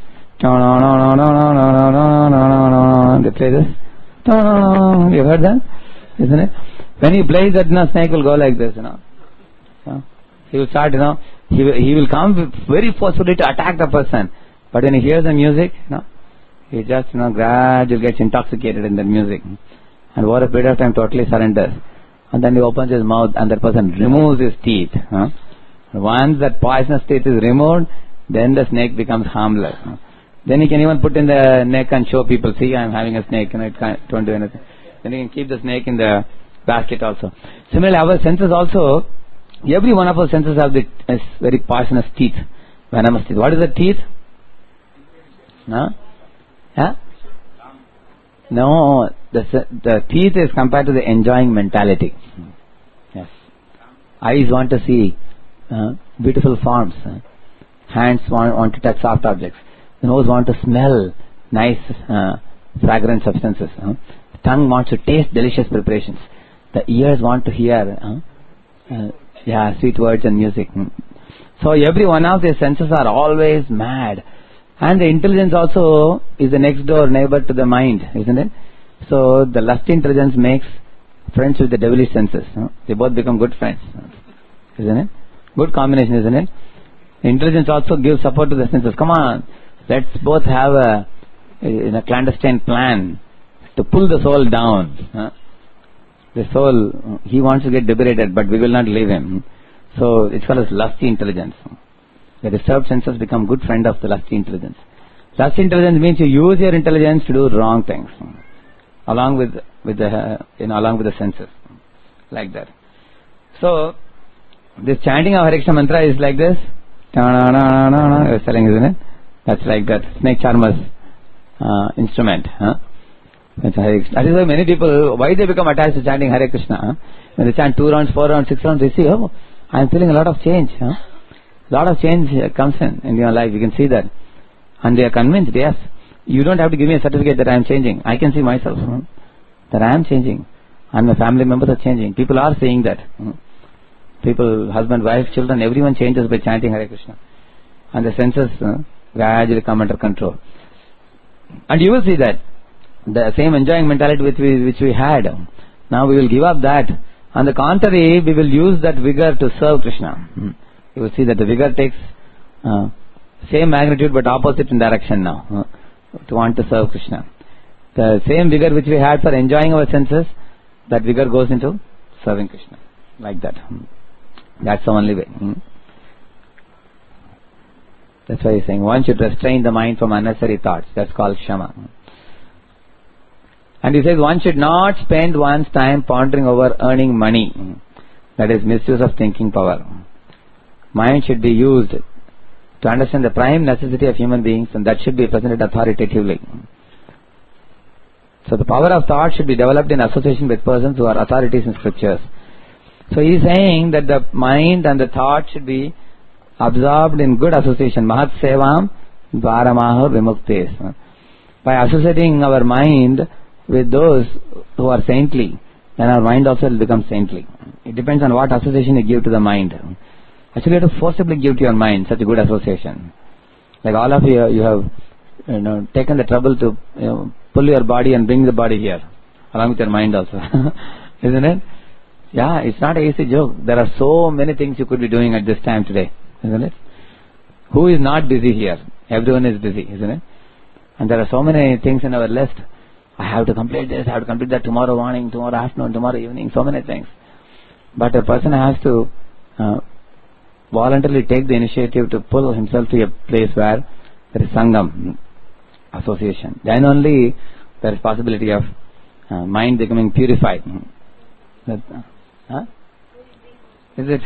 They play this. You heard that? Isn't it? When he plays that, no, snake will go like this, you know. So he will start, you know, he will, he will come very forcefully to attack the person. But when he hears the music, you know, he just, you know, gradually gets intoxicated in the music. And over a period of time totally surrenders. And then he opens his mouth and that person removes his teeth. Huh? Once that poisonous teeth is removed, then the snake becomes harmless. Huh? Then he can even put in the neck and show people, see, I am having a snake, you know, it can't, don't do anything. Then he can keep the snake in the basket also. Similarly, our senses also, every one of our senses have the is very poisonous teeth, venomous teeth. What is the teeth? No? Yeah? No, the, the teeth is compared to the enjoying mentality. Yes. Eyes want to see uh, beautiful forms. Uh, hands want, want to touch soft objects. The nose want to smell nice uh, fragrant substances. Uh. The tongue wants to taste delicious preparations. The ears want to hear uh, uh, yeah, sweet words and music. Mm. So every one of these senses are always mad. And the intelligence also is the next door neighbor to the mind, isn't it? So the lust intelligence makes friends with the devilish senses. Uh. They both become good friends, uh, isn't it? Good combination, isn't it? The intelligence also gives support to the senses. Come on, let's both have a, in a clandestine plan to pull the soul down. Uh. The soul, he wants to get liberated, but we will not leave him. So it's called as lusty intelligence. The disturbed senses become good friend of the lusty intelligence. Lusty intelligence means you use your intelligence to do wrong things, along with with the uh, you know along with the senses, like that. So this chanting of Hare Krishna mantra is like this. You're telling, isn't it? That's like that snake charmer's uh, instrument. Huh? That's Hare Krishna. That is why many people, why they become attached to chanting Hare Krishna. Huh? When they chant two rounds, four rounds, six rounds, they see, oh, I am feeling a lot of change. Huh? A lot of change comes in in your life. You can see that. And they are convinced, yes, you don't have to give me a certificate that I am changing. I can see myself huh? that I am changing. And my family members are changing. People are saying that. Huh? People, husband, wife, children, everyone changes by chanting Hare Krishna. And the senses uh, gradually come under control. And you will see that the same enjoying mentality which we, which we had, now we will give up that. On the contrary, we will use that vigor to serve Krishna. You will see that the vigor takes uh, same magnitude but opposite in direction now, uh, to want to serve Krishna. The same vigor which we had for enjoying our senses, that vigor goes into serving Krishna. Like that. That's the only way. That's why he's saying one should restrain the mind from unnecessary thoughts. That's called Shama. And he says one should not spend one's time pondering over earning money. That is misuse of thinking power. Mind should be used to understand the prime necessity of human beings, and that should be presented authoritatively. So the power of thought should be developed in association with persons who are authorities in scriptures. So he is saying that the mind and the thought should be absorbed in good association. Mahat sevam dvaramahur vimuktes. By associating our mind with those who are saintly, then our mind also will become saintly. It depends on what association you give to the mind. Actually, you have to forcibly give to your mind such a good association. Like all of you, you have you know, taken the trouble to you know, pull your body and bring the body here, along with your mind also. Isn't it? Yeah, it's not an easy joke. There are so many things you could be doing at this time today. Isn't it? Who is not busy here? Everyone is busy, isn't it? And there are so many things in our list. I have to complete this, I have to complete that tomorrow morning, tomorrow afternoon, tomorrow evening, so many things. But a person has to uh, voluntarily take the initiative to pull himself to a place where there is Sangam, association. Then only there is possibility of uh, mind becoming purified. That, uh, huh? Is it?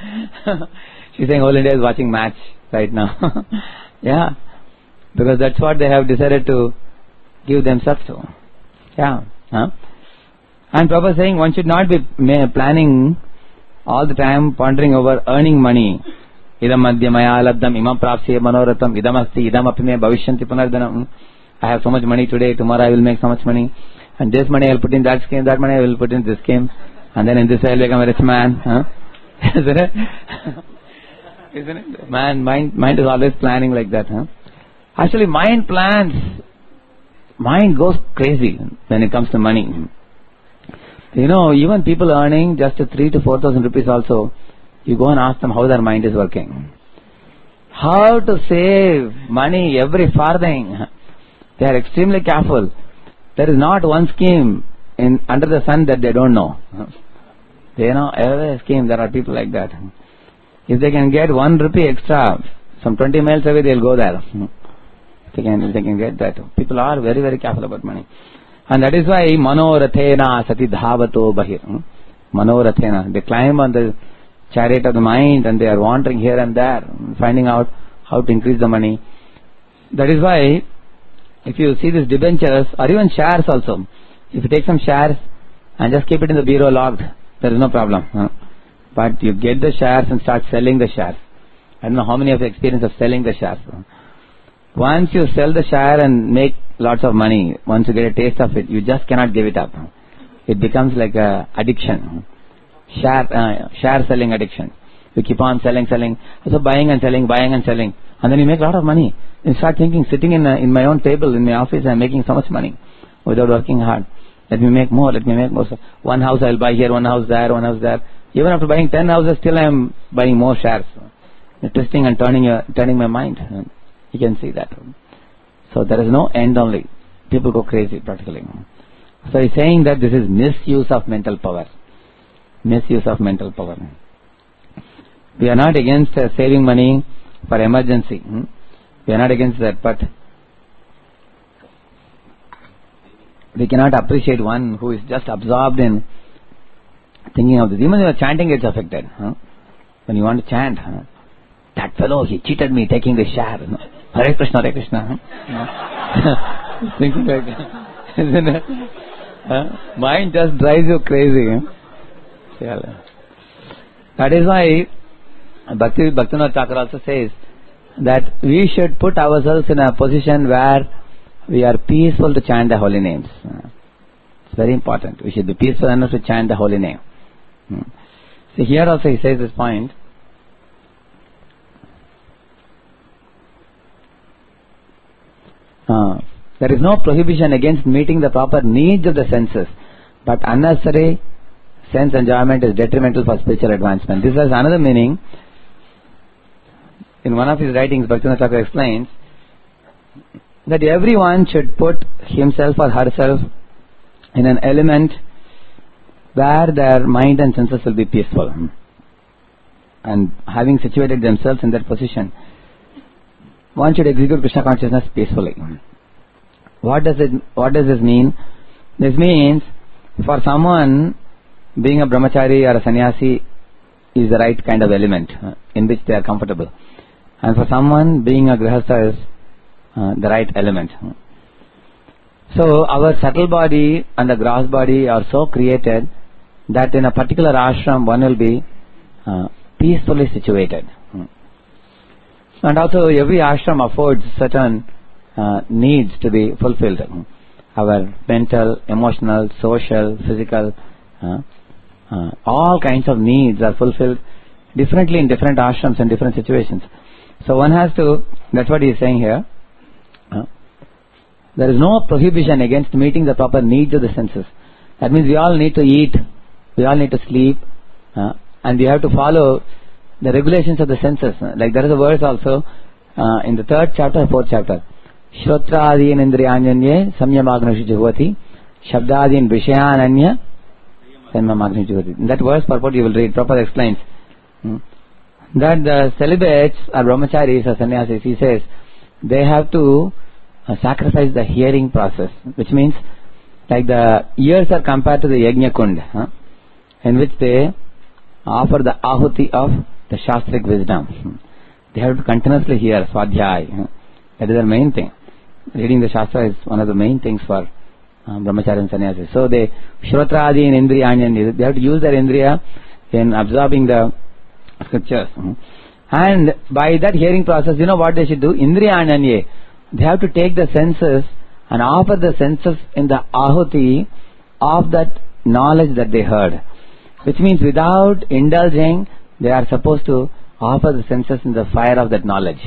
She's saying whole India is watching match right now. Yeah, because that's what they have decided to give themselves to. Yeah. Huh? And Prabhupada is saying one should not be planning all the time pondering over earning money. Idam madhyamaya labdam imam prapsya manoratam idam asti idam apime bhavishyanti punardanam. I have so much money today, tomorrow I will make so much money. And this money I will put in that scheme, that money I will put in this scheme. And then in this I will become a rich man. Huh? Isn't it? Isn't it? Man, mind, mind is always planning like that. Huh? Actually, mind plans. Mind goes crazy when it comes to money. You know, even people earning just three to four thousand rupees also, you go and ask them how their mind is working. How to save money every farthing. They are extremely careful. There is not one scheme in under the sun that they don't know. They know every scheme. There are people like that. If they can get one rupee extra, some twenty miles away, they'll go there. They can, they can get that. People are very, very careful about money. And that is why Manorathena Sati Dhavato Bahir. Hmm? Manorathena. They climb on the chariot of the mind and they are wandering here and there, finding out how to increase the money. That is why, if you see these debentures or even shares also, if you take some shares and just keep it in the bureau locked, there is no problem. Huh? But you get the shares and start selling the shares. I don't know how many of you experience of selling the shares. Once you sell the share and make lots of money, once you get a taste of it, you just cannot give it up. It becomes like a addiction. Share, uh, share selling addiction. You keep on selling, selling, so buying and selling, buying and selling, and then you make a lot of money. You start thinking, sitting in a, in my own table in my office, I'm making so much money without working hard. Let me make more, let me make more. So one house I'll buy here, one house there, one house there. Even after buying ten houses, still I'm buying more shares. Twisting and turning, uh, turning my mind. You can see that. So there is no end only. People go crazy practically. So he's saying that this is misuse of mental power. Misuse of mental power. We are not against uh, saving money for emergency. Hmm? We are not against that, but we cannot appreciate one who is just absorbed in thinking of this. Even your chanting gets affected. Huh? When you want to chant, huh? That fellow, he cheated me taking the share. No? Hare Krishna, Hare Krishna. Huh? Thinking like that. Isn't it? Huh? Mind just drives you crazy. Huh? Yeah. That is why Bhakti Bhaktivinoda Thakur also says that we should put ourselves in a position where we are peaceful to chant the holy names. Uh, it's very important. We should be peaceful enough to chant the holy name. Hmm. So here also he says this point. Uh, there is no prohibition against meeting the proper needs of the senses, but unnecessary sense enjoyment is detrimental for spiritual advancement. This has another meaning. In one of his writings, Bhaktivinoda Thakur explains that everyone should put himself or herself in an element where their mind and senses will be peaceful. And having situated themselves in that position, one should execute Krishna consciousness peacefully. What does it? What does this mean? This means for someone, being a brahmachari or a sannyasi is the right kind of element uh, in which they are comfortable. And for someone, being a grihastha is uh, the right element. So our subtle body and the gross body are so created that in a particular ashram one will be uh, peacefully situated. And also every ashram affords certain uh, needs to be fulfilled. Our mental, emotional, social, physical, uh, uh, all kinds of needs are fulfilled differently in different ashrams and different situations. So one has to, that's what he is saying here. Uh, there is no prohibition against meeting the proper needs of the senses. That means we all need to eat, we all need to sleep, uh, and we have to follow the regulations of the senses. Like there is a verse also uh, in the third chapter, fourth chapter. Shrotrādīn indriyānyanye samyamāgnashu juhvati shabdādīn vishayananya samyamāgnashu juhvati. In that verse purport you will read, Prabhupada explains hmm, that the celibates or brahmacharis or sannyasis, he says, they have to uh, sacrifice the hearing process, which means like the ears are compared to the yajna kund, huh, in which they offer the ahuti of the shastric wisdom. They have to continuously hear swadhyay. That is the main thing. Reading the shastra is one of the main things for um, brahmachari and sannyasis. So they shrotrādīn indriyānyanye, they have to use their indriya in absorbing the scriptures. And by that hearing process, you know what they should do? Indriyānyanye. They have to take the senses and offer the senses in the ahuti of that knowledge that they heard. Which means without indulging, they are supposed to offer the senses in the fire of that knowledge.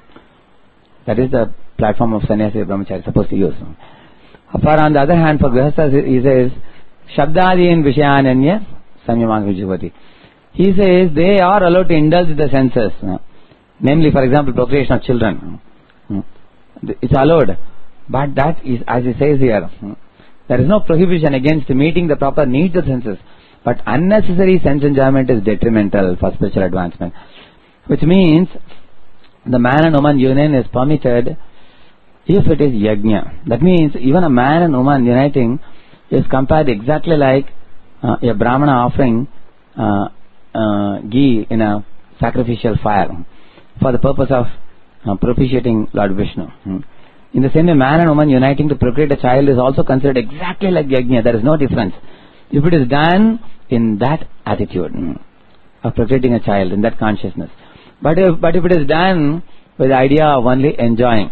That is the platform of sannyasi brahmachari supposed to use. For on the other hand, for grihasthas, he says, Shabdādīn Vishayananya Samyamāgnashu. He says they are allowed to indulge the senses. Namely, for example, procreation of children. It's allowed. But that is, as he says here, there is no prohibition against meeting the proper needs of senses. But unnecessary sense enjoyment is detrimental for spiritual advancement. Which means the man and woman union is permitted if it is yajna. That means even a man and woman uniting is compared exactly like uh, a Brahmana offering uh, uh, ghee in a sacrificial fire for the purpose of uh, propitiating Lord Vishnu. Hmm. In the same way, man and woman uniting to procreate a child is also considered exactly like yajna. There is no difference. If it is done in that attitude hmm, of procreating a child, in that consciousness. But if, but if it is done with the idea of only enjoying,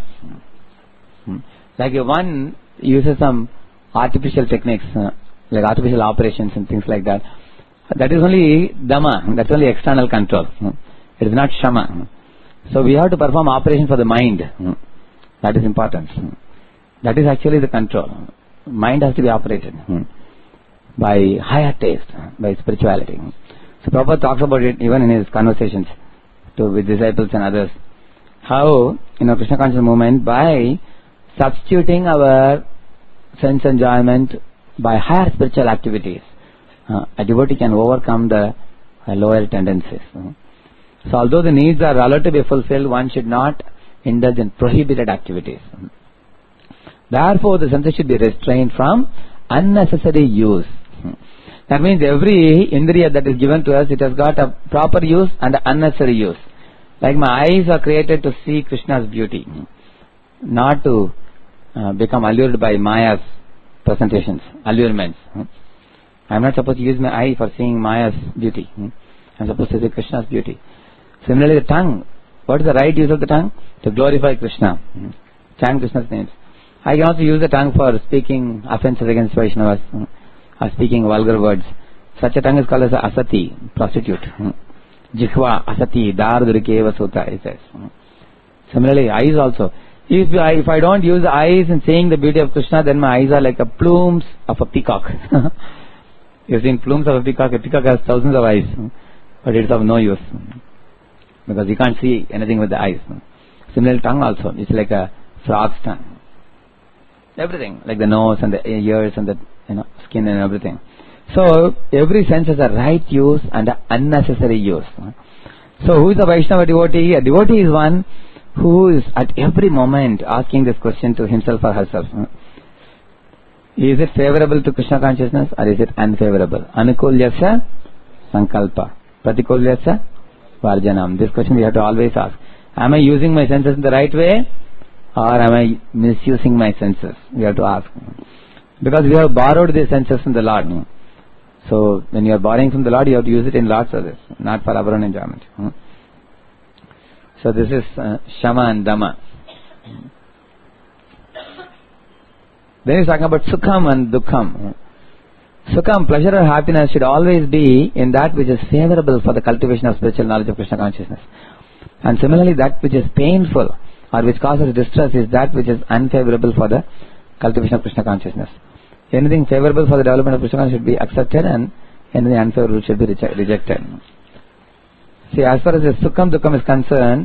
hmm, like if one uses some artificial techniques, uh, like artificial operations and things like that, that is only dhamma, that's only external control. Hmm. It is not shama. Hmm. So we have to perform operation for the mind. Hmm. That is important. Hmm. That is actually the control. Mind has to be operated hmm, by higher taste, by spirituality. Hmm. So Prabhupada talks about it even in his conversations to with disciples and others. How, in our Krishna conscious movement, by substituting our sense enjoyment by higher spiritual activities, uh, a devotee can overcome the uh, lower tendencies. Uh. So although the needs are allowed to be fulfilled, one should not indulge in prohibited activities. Uh. Therefore, the senses should be restrained from unnecessary use. Uh. That means every indriya that is given to us, it has got a proper use and an unnecessary use. Like my eyes are created to see Krishna's beauty, not to uh, become allured by Maya's presentations, allurements. I am not supposed to use my eye for seeing Maya's beauty. I am supposed to see Krishna's beauty. Similarly, the tongue. What is the right use of the tongue? To glorify Krishna, chant Krishna's names. I can also use the tongue for speaking offenses against Vaishnavas, or speaking vulgar words. Such a tongue is called as asati, prostitute. Jihva, asati, dardurikeva sutta, it says. Similarly, eyes also. If I, if I don't use the eyes in seeing the beauty of Krishna, then my eyes are like a plumes of a peacock. You've seen plumes of a peacock. A peacock has thousands of eyes, but it is of no use because you can't see anything with the eyes. Similarly, tongue also. It's like a frog's tongue. Everything, like the nose and the ears and the you know skin and everything. So every sense has a right use and an unnecessary use. So who is a Vaishnava devotee? A devotee is one who is at every moment asking this question to himself or herself. Is it favorable to Krishna consciousness or is it unfavorable? Anukulyasya sankalpa, pratikulyasya varjanam. This question we have to always ask. Am I using my senses in the right way or am I misusing my senses? We have to ask. Because we have borrowed the senses from the Lord. So when you are borrowing from the Lord, you have to use it in Lord's service, not for our own enjoyment. So this is uh, Shama and Dhamma. Then he's talking about Sukham and Dukkham. Sukham, pleasure or happiness, should always be in that which is favorable for the cultivation of spiritual knowledge of Krishna consciousness. And similarly, that which is painful or which causes distress is that which is unfavorable for the cultivation of Krishna consciousness. Anything favorable for the development of Krishna consciousness should be accepted and anything unfavorable should be reje- rejected. See, as far as the Sukham Dukkham is concerned,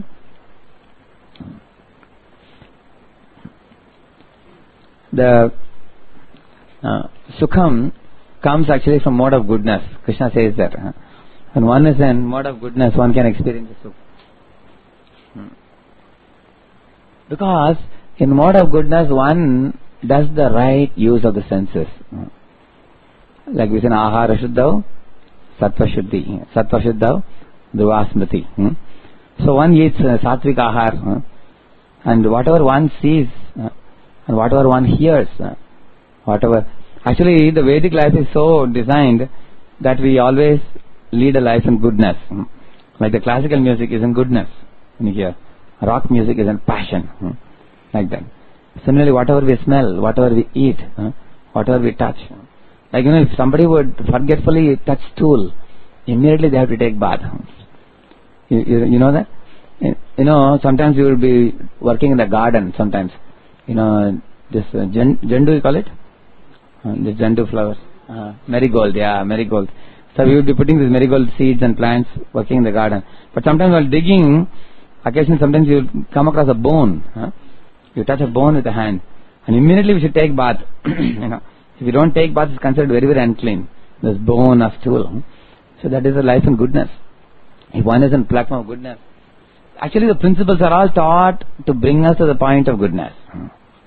the uh, Sukham comes actually from mode of goodness. Krishna says that. Huh? When one is in mode of goodness, one can experience the Sukh. Hmm. Because in mode of goodness, one does the right use of the senses. Hmm. Like we say, Ahara Shuddhav, Sattva Shuddhi. Sattva Shuddhav, Dhruva Smriti. Hmm? So one eats uh, Sattvic Ahar, huh? And whatever one sees, uh, and whatever one hears, uh, whatever. Actually, the Vedic life is so designed that we always lead a life in goodness. Hmm? Like the classical music is in goodness, when you hear. Rock music is in passion, hmm? Like that. Similarly, whatever we smell, whatever we eat, huh? Whatever we touch. Like, you know, if somebody would forgetfully touch stool, immediately they have to take bath. You, you, you know that? You know, sometimes you will be working in the garden sometimes. You know, this uh, jandu, you call it? Uh, this jandu flowers. Uh, marigold, yeah, marigold. So we will be putting these marigold seeds and plants working in the garden. But sometimes while digging, occasionally sometimes you will come across a bone. Huh? You touch a bone with the hand. And immediately we should take bath. You know, if you don't take bath, it's considered very, very unclean. This bone of stool. Huh? So that is a life in goodness. If one is in platform of goodness. Actually the principles are all taught to bring us to the point of goodness.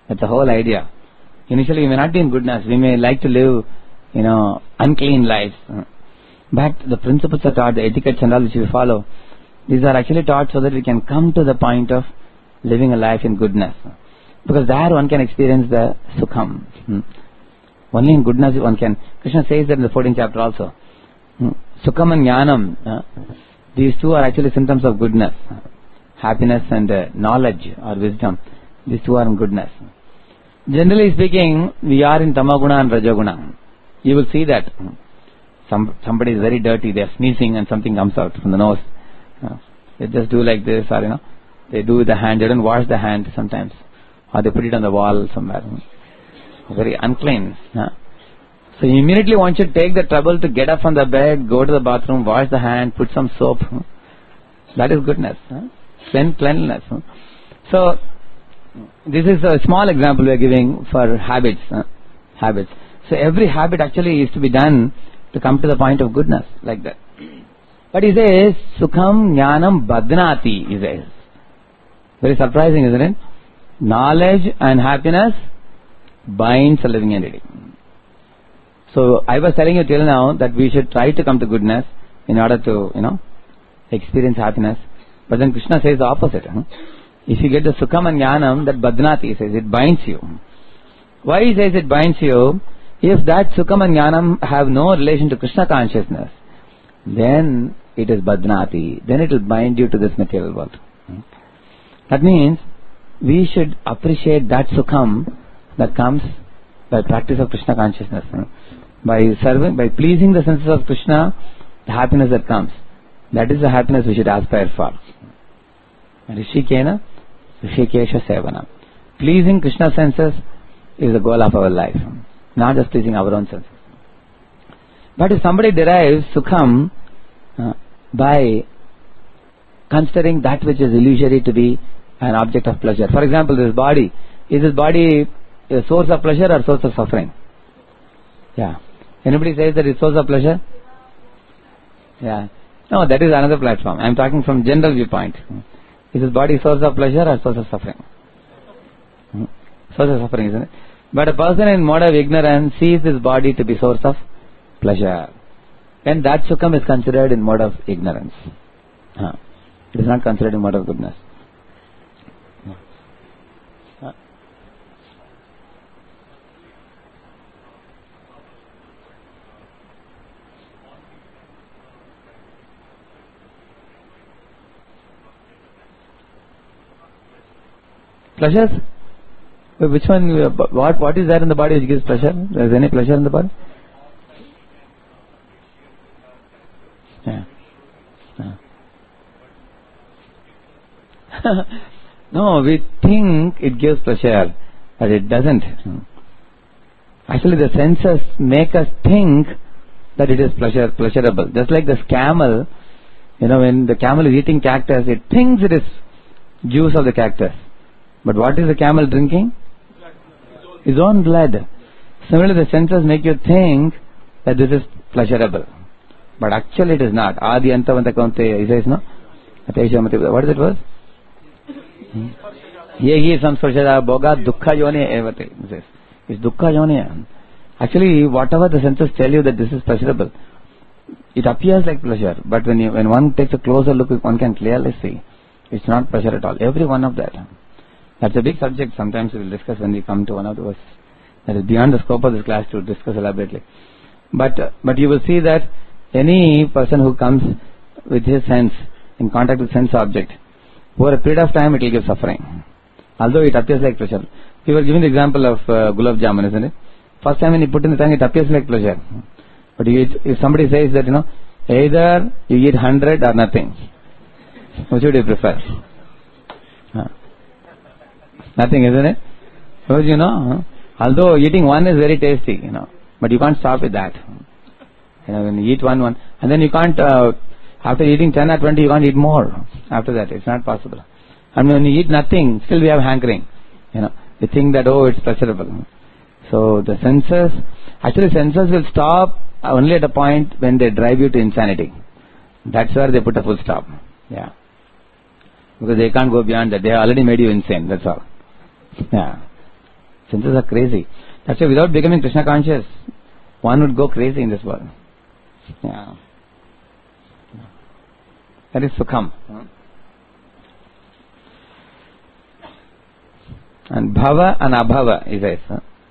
That's the whole idea. Initially, we may not be in goodness. We may like to live, you know, unclean lives. But the principles are taught, the etiquettes and all which we follow, these are actually taught so that we can come to the point of living a life in goodness. Because there one can experience the sukham. Hmm. Only in goodness one can. Krishna says that in the fourteenth chapter also. Hmm. Sukham and jnanam, uh, these two are actually symptoms of goodness. Happiness and uh, knowledge or wisdom. These two are in goodness. Generally speaking, we are in tamaguna and rajaguna. You will see that. Some, somebody is very dirty, they are sneezing and something comes out from the nose. Uh, they just do like this, or you know, they do with the hand, they don't wash the hand sometimes. Or they put it on the wall somewhere. Very unclean. Uh. So you immediately want to take the trouble to get up from the bed, go to the bathroom, wash the hand, put some soap. Uh. That is goodness. Uh. Clean, cleanliness. Uh. So, this is a small example we are giving for habits. Uh. Habits. So every habit actually is to be done to come to the point of goodness, like that. But he says, Sukham Jnanam Badnati, he says. Very surprising, isn't it? Knowledge and happiness binds a living entity. So I was telling you till now that we should try to come to goodness in order to, you know, experience happiness. But then Krishna says the opposite. Huh? If you get the Sukham and Jnanam, that Badnati, he says, it binds you. Why he says it binds you? If that Sukham and Jnanam have no relation to Krishna consciousness, then it is Badnati. Then it will bind you to this material world. That means we should appreciate that Sukham that comes by practice of Krishna consciousness. By serving, by pleasing the senses of Krishna, the happiness that comes. That is the happiness we should aspire for. Rishikena, Rishikesha Sevana. Pleasing Krishna senses is the goal of our life. Not just pleasing our own senses. But if somebody derives Sukham uh, by considering that which is illusory to be an object of pleasure. For example, this body. Is this body a source of pleasure or source of suffering? Yeah. Anybody says that it's source of pleasure? Yeah. No, that is another platform. I am talking from general viewpoint. Is this body source of pleasure or source of suffering? Hmm? Source of suffering, isn't it? But a person in mode of ignorance sees this body to be source of pleasure. And that Sukham is considered in mode of ignorance. Huh. It is not considered in mode of goodness. Huh. Pleasures? Which one? What what is there in the body which gives pleasure? There is any pleasure in the body? Yeah. yeah. No, we think it gives pleasure, but it doesn't. Actually, the senses make us think that it is pleasure pleasurable. Just like this camel, you know, when the camel is eating cactus, it thinks it is juice of the cactus. But what is the camel drinking? His own blood. Similarly, the senses make you think that this is pleasurable. But actually it is not. Adi Antavanta Kaunte, he says, no? What is it was? Yehi samsparshada boga dukkha yone evate. He says, it's dukkha yone. Actually, whatever the senses tell you that this is pleasurable, it appears like pleasure. But when you, when one takes a closer look, one can clearly see it's not pleasure at all. Every one of that. That's a big subject. Sometimes we will discuss when we come to one of the verses. That is beyond the scope of this class to discuss elaborately. But uh, but you will see that any person who comes with his sense, in contact with sense object, over a period of time it will give suffering. Although it appears like pleasure. We were giving the example of uh, gulab jamun, isn't it? First time when you put in the tongue, it appears like pleasure. But you eat, if somebody says that, you know, either you eat hundred or nothing, which would you prefer? Huh. Nothing, isn't it? Because, you know, although eating one is very tasty, you know, but you can't stop with that. You know, when you eat one, one, and then you can't, uh, after eating ten or twenty, you can't eat more. After that, it's not possible. And when you eat nothing, still we have hankering. You know, we think that, oh, it's pleasurable. So the senses, actually senses will stop only at a point when they drive you to insanity. That's where they put a full stop. Yeah. Because they can't go beyond that. They have already made you insane, that's all. Yeah. Senses are crazy. That's why without becoming Krishna conscious, one would go crazy in this world. Yeah. That is Sukham. And Bhava and Abhava is this.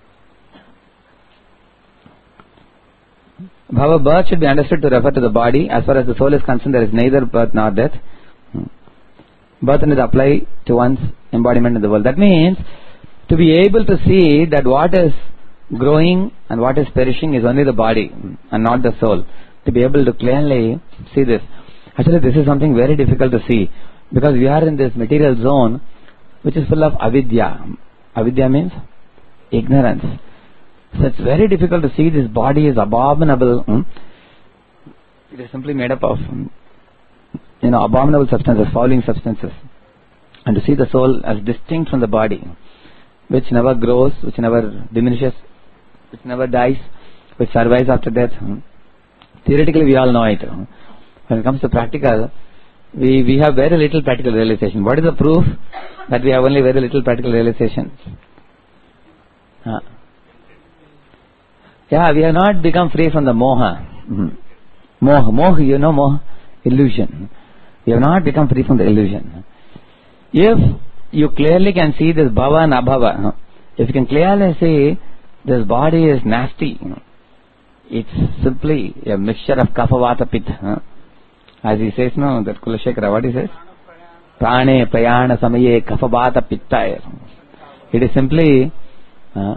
Bhava, birth should be understood to refer to the body. As far as the soul is concerned, there is neither birth nor death. Birth and death apply to one's embodiment in the world. That means, to be able to see that what is growing and what is perishing is only the body and not the soul. To be able to clearly see this. Actually, this is something very difficult to see, because we are in this material zone which is full of avidya. Avidya means ignorance. So it's very difficult to see this body is abominable. Hmm? It is simply made up of, you know, abominable substances, fouling substances. And to see the soul as distinct from the body, which never grows, which never diminishes, which never dies, which survives after death. Hmm? Theoretically, we all know it. Hmm? When it comes to practical, we, we have very little practical realization. What is the proof that we have only very little practical realization? Huh? Yeah, we have not become free from the moha. Mm-hmm. Moha, moha, you know moha? Illusion. We have not become free from the illusion. If you clearly can see this bhava and abhava, huh? If you can clearly see this body is nasty, you know, it's simply a mixture of kapha vata pitta. Huh? As he says, no, that Kulashekara, what he says? Prane prayana samaye kapha vata pitta. It is simply uh,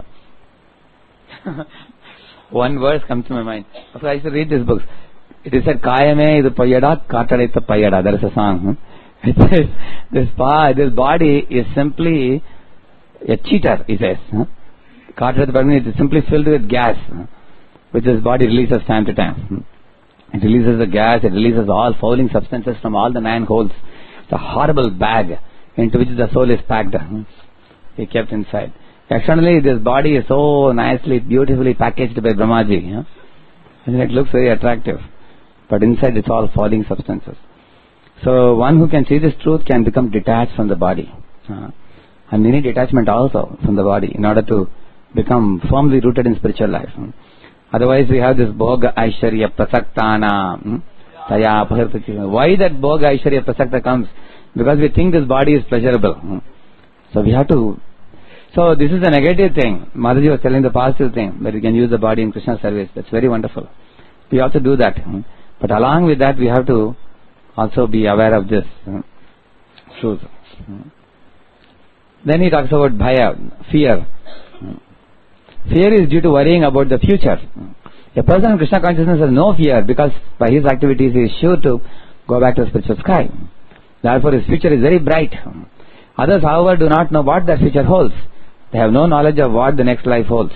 one verse comes to my mind. So I used to read this book. It is said, Kayame idu payada, katadita payada. There is a song. Huh? It says, this, pa, this body is simply a cheater, he says. Huh? Katadita payada, it is simply filled with gas, huh? which this body releases time to time. Hmm? It releases the gas, it releases all fouling substances from all the nine holes. It's a horrible bag into which the soul is packed. Hmm? He kept inside. Externally, this body is so nicely, beautifully packaged by Brahmaji. Huh? And it looks very attractive. But inside it's all falling substances. So one who can see this truth can become detached from the body. Uh, and you need detachment also from the body in order to become firmly rooted in spiritual life. Hmm? Otherwise we have this bhoga aishwarya prasaktana. Hmm? Taya apahirta. Why that bhoga aishwarya prasakta comes? Because we think this body is pleasurable. Hmm? So we have to. So this is a negative thing. Mataji was telling the positive thing, that we can use the body in Krishna service. That's very wonderful. We also do that. Hmm? But along with that we have to also be aware of this hmm? truth. Hmm? Then he talks about bhaya, fear. Hmm? Fear is due to worrying about the future. A person in Krishna consciousness has no fear, because by his activities he is sure to go back to the spiritual sky. Therefore his future is very bright. Others, however, do not know what that future holds. They have no knowledge of what the next life holds.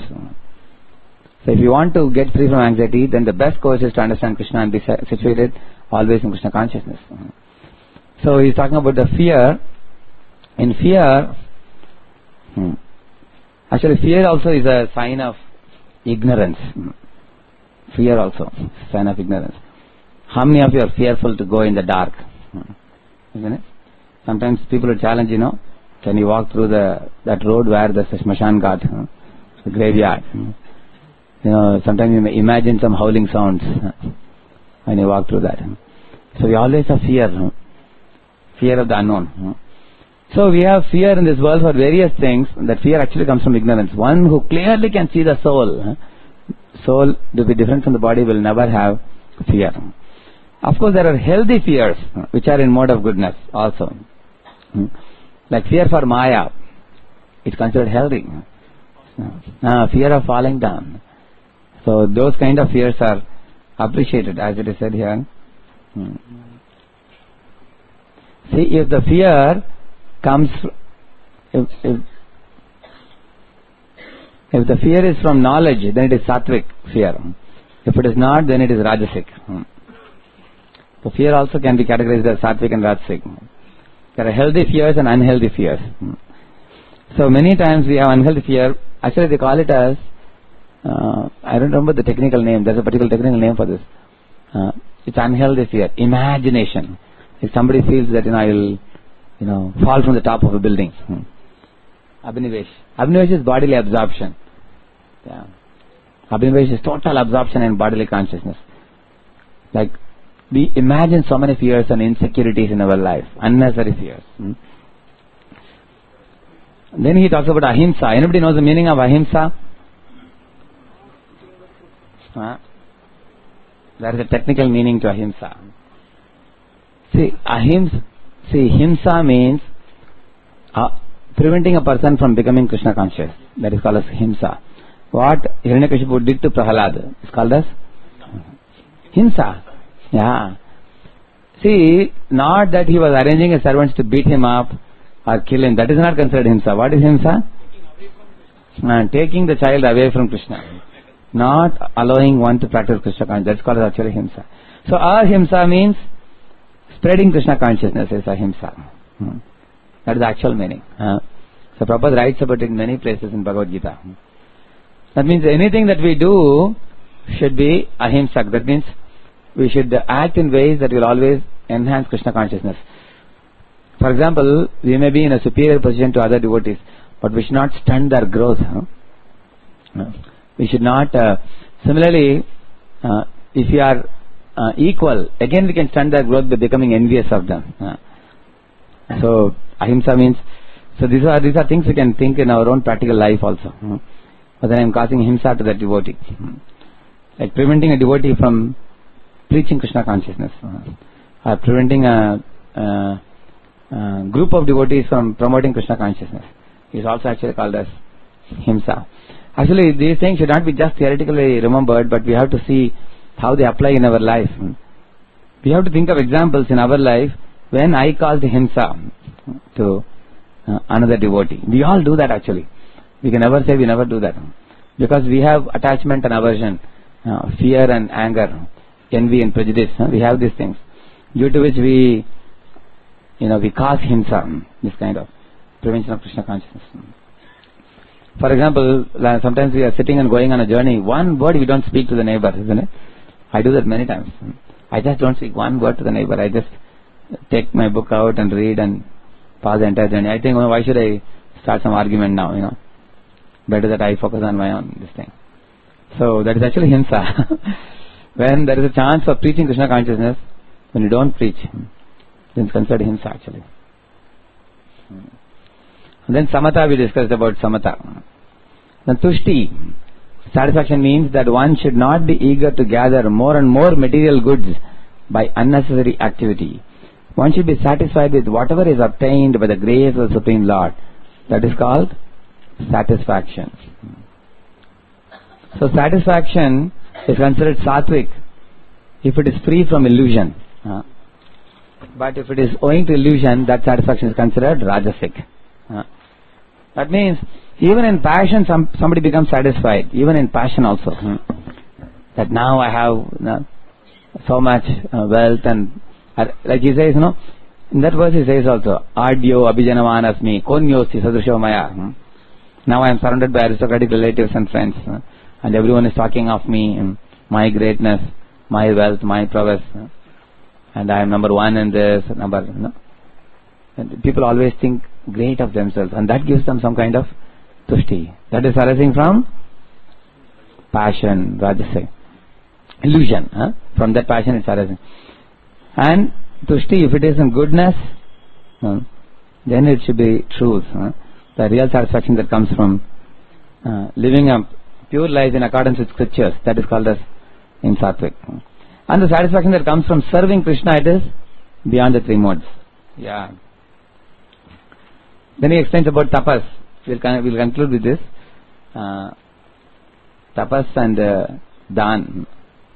So if you want to get free from anxiety, then the best course is to understand Krishna and be situated always in Krishna consciousness. So he is talking about the fear. In fear, hmm, actually fear also is a sign of ignorance. Fear also is a sign of ignorance. How many of you are fearful to go in the dark? Isn't it? Sometimes people will challenge, you know, can you walk through the that road where there's a Shmashan Ghat, huh? the graveyard. Huh? You know, sometimes you may imagine some howling sounds huh? when you walk through that. Huh? So we always have fear, huh? fear of the unknown. Huh? So we have fear in this world for various things. That fear actually comes from ignorance. One who clearly can see the soul, huh? soul to be different from the body, will never have fear. Of course, there are healthy fears huh? which are in mode of goodness also. Hmm? Like fear for Maya, it's considered healthy. Uh, fear of falling down. So those kind of fears are appreciated, as it is said here. Hmm. See, if the fear comes, if, if, if the fear is from knowledge, then it is sattvic fear. If it is not, then it is rajasic. Hmm. So fear also can be categorized as sattvic and rajasic. There are healthy fears and unhealthy fears. So many times we have unhealthy fear. Actually they call it as, uh, I don't remember the technical name. There's a particular technical name for this. Uh, it's unhealthy fear. Imagination. If somebody feels that, you know, I will, you know, fall from the top of a building. Abhinivesh. Abhinivesh is bodily absorption. Yeah. Abhinivesh is total absorption in bodily consciousness. Like, we imagine so many fears and insecurities in our life, unnecessary fears. Hmm? Then he talks about ahimsa. Anybody knows the meaning of ahimsa? Huh? There is a technical meaning to ahimsa. See, ahimsa, see, himsa means uh, preventing a person from becoming Krishna conscious. That is called as himsa. What Hiranyakashipu did to Prahalad is called as himsa. Yeah. See, not that he was arranging his servants to beat him up or kill him. That is not considered himsa. What is himsa? Uh, taking the child away from Krishna. Not allowing one to practice Krishna consciousness. That's called actually himsa. So ahimsa means spreading Krishna consciousness is ahimsa. Hmm. That is the actual meaning. Uh, so Prabhupada writes about it in many places in Bhagavad Gita. That means anything that we do should be ahimsak. That means we should act in ways that will always enhance Krishna consciousness. For example, we may be in a superior position to other devotees, but we should not stunt their growth. Huh? No. We should not. Uh, similarly, uh, if you are uh, equal, again we can stunt their growth by becoming envious of them. Uh, so ahimsa means. So these are these are things we can think in our own practical life also. Uh, but then I am causing himsa to the devotee, uh, like preventing a devotee from preaching Krishna consciousness, uh, or preventing a, a, a group of devotees from promoting Krishna consciousness is also actually called as himsa. Actually, these things should not be just theoretically remembered, but we have to see how they apply in our life. We have to think of examples in our life when I caused himsa to uh, another devotee. We all do that actually. We can never say we never do that, because we have attachment and aversion, uh, fear and anger, envy and prejudice. Huh? We have these things, due to which we, you know, we cause himsa, this kind of prevention of Krishna consciousness. For example, sometimes we are sitting and going on a journey. One word we don't speak to the neighbor, isn't it? I do that many times. I just don't speak one word to the neighbor. I just take my book out and read and pass the entire journey. I think, well, why should I start some argument now? You know, better that I focus on my own this thing. So that is actually himsa. When there is a chance of preaching Krishna consciousness, when you don't preach, then it's considered himsa actually. And then samatha, we discussed about samatha. Then tushti, satisfaction means that one should not be eager to gather more and more material goods by unnecessary activity. One should be satisfied with whatever is obtained by the grace of the Supreme Lord. That is called satisfaction. So satisfaction is considered sattvic if it is free from illusion. Uh, but if it is owing to illusion, that satisfaction is considered rajasic. Uh, that means even in passion some, somebody becomes satisfied, even in passion also. Hmm. That now I have you know, so much uh, wealth and uh, like he says, you know, in that verse he says also, Adyo abhijanavan asmi konyosti sadrusho maya. Hmm. Now I am surrounded by aristocratic relatives and friends, uh, and everyone is talking of me, um, my greatness, my wealth, my prowess, uh, and I am number one in this, number, you know. And people always think great of themselves, and that gives them some kind of tushti. That is arising from passion, rajasa, illusion. Huh? From that passion it's arising. And tushti, if it is in goodness, uh, then it should be truth. Huh? The real satisfaction that comes from uh, living a pure life in accordance with scriptures, that is called as in sattvic. And the satisfaction that comes from serving Krishna, it is beyond the three modes. Yeah. Then he explains about tapas. We'll, con- we'll conclude with this. Uh, tapas and uh, dan.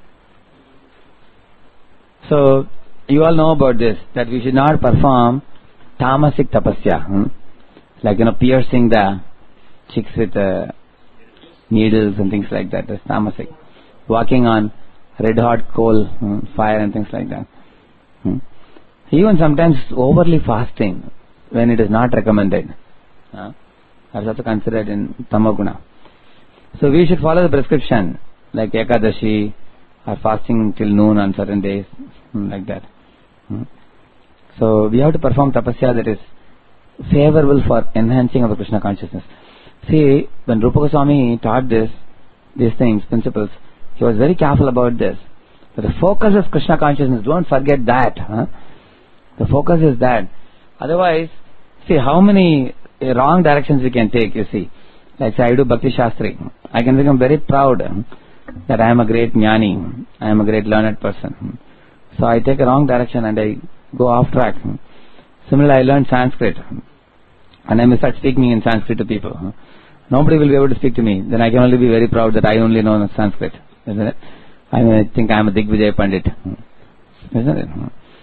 So, you all know about this, that we should not perform tamasic tapasya. Hmm? Like, you know, piercing the chicks with uh, needles and things like that. That's tamasic. Walking on red hot coal, hmm, fire and things like that. Hmm? Even sometimes overly fasting, when it is not recommended. Uh, that is also considered in tamaguna. So we should follow the prescription, like Ekadashi, or fasting till noon on certain days, like that. Hmm. So we have to perform tapasya that is favorable for enhancing our Krishna consciousness. See, when Rupa Goswami taught this, these things, principles, he was very careful about this. But the focus is Krishna consciousness. Don't forget that. Huh? The focus is that. Otherwise, see how many uh, wrong directions we can take, you see. Like say I do Bhakti Shastri. I can become very proud uh, that I am a great jnani. I am a great learned person. So I take a wrong direction and I go off track. Similarly, I learned Sanskrit. And I may start speaking in Sanskrit to people. Nobody will be able to speak to me. Then I can only be very proud that I only know Sanskrit. Isn't it? I may think I am a Digvijay Pandit. Isn't it?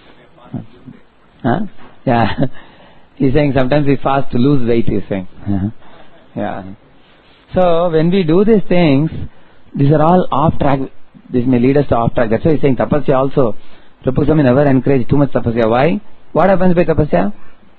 Huh? Yeah. He's saying sometimes we fast to lose weight, he's saying. Yeah. So when we do these things, these are all off track. This may lead us to off track. That's why he's saying tapasya also. Rupa Goswami never encouraged too much tapasya. Why? What happens by tapasya?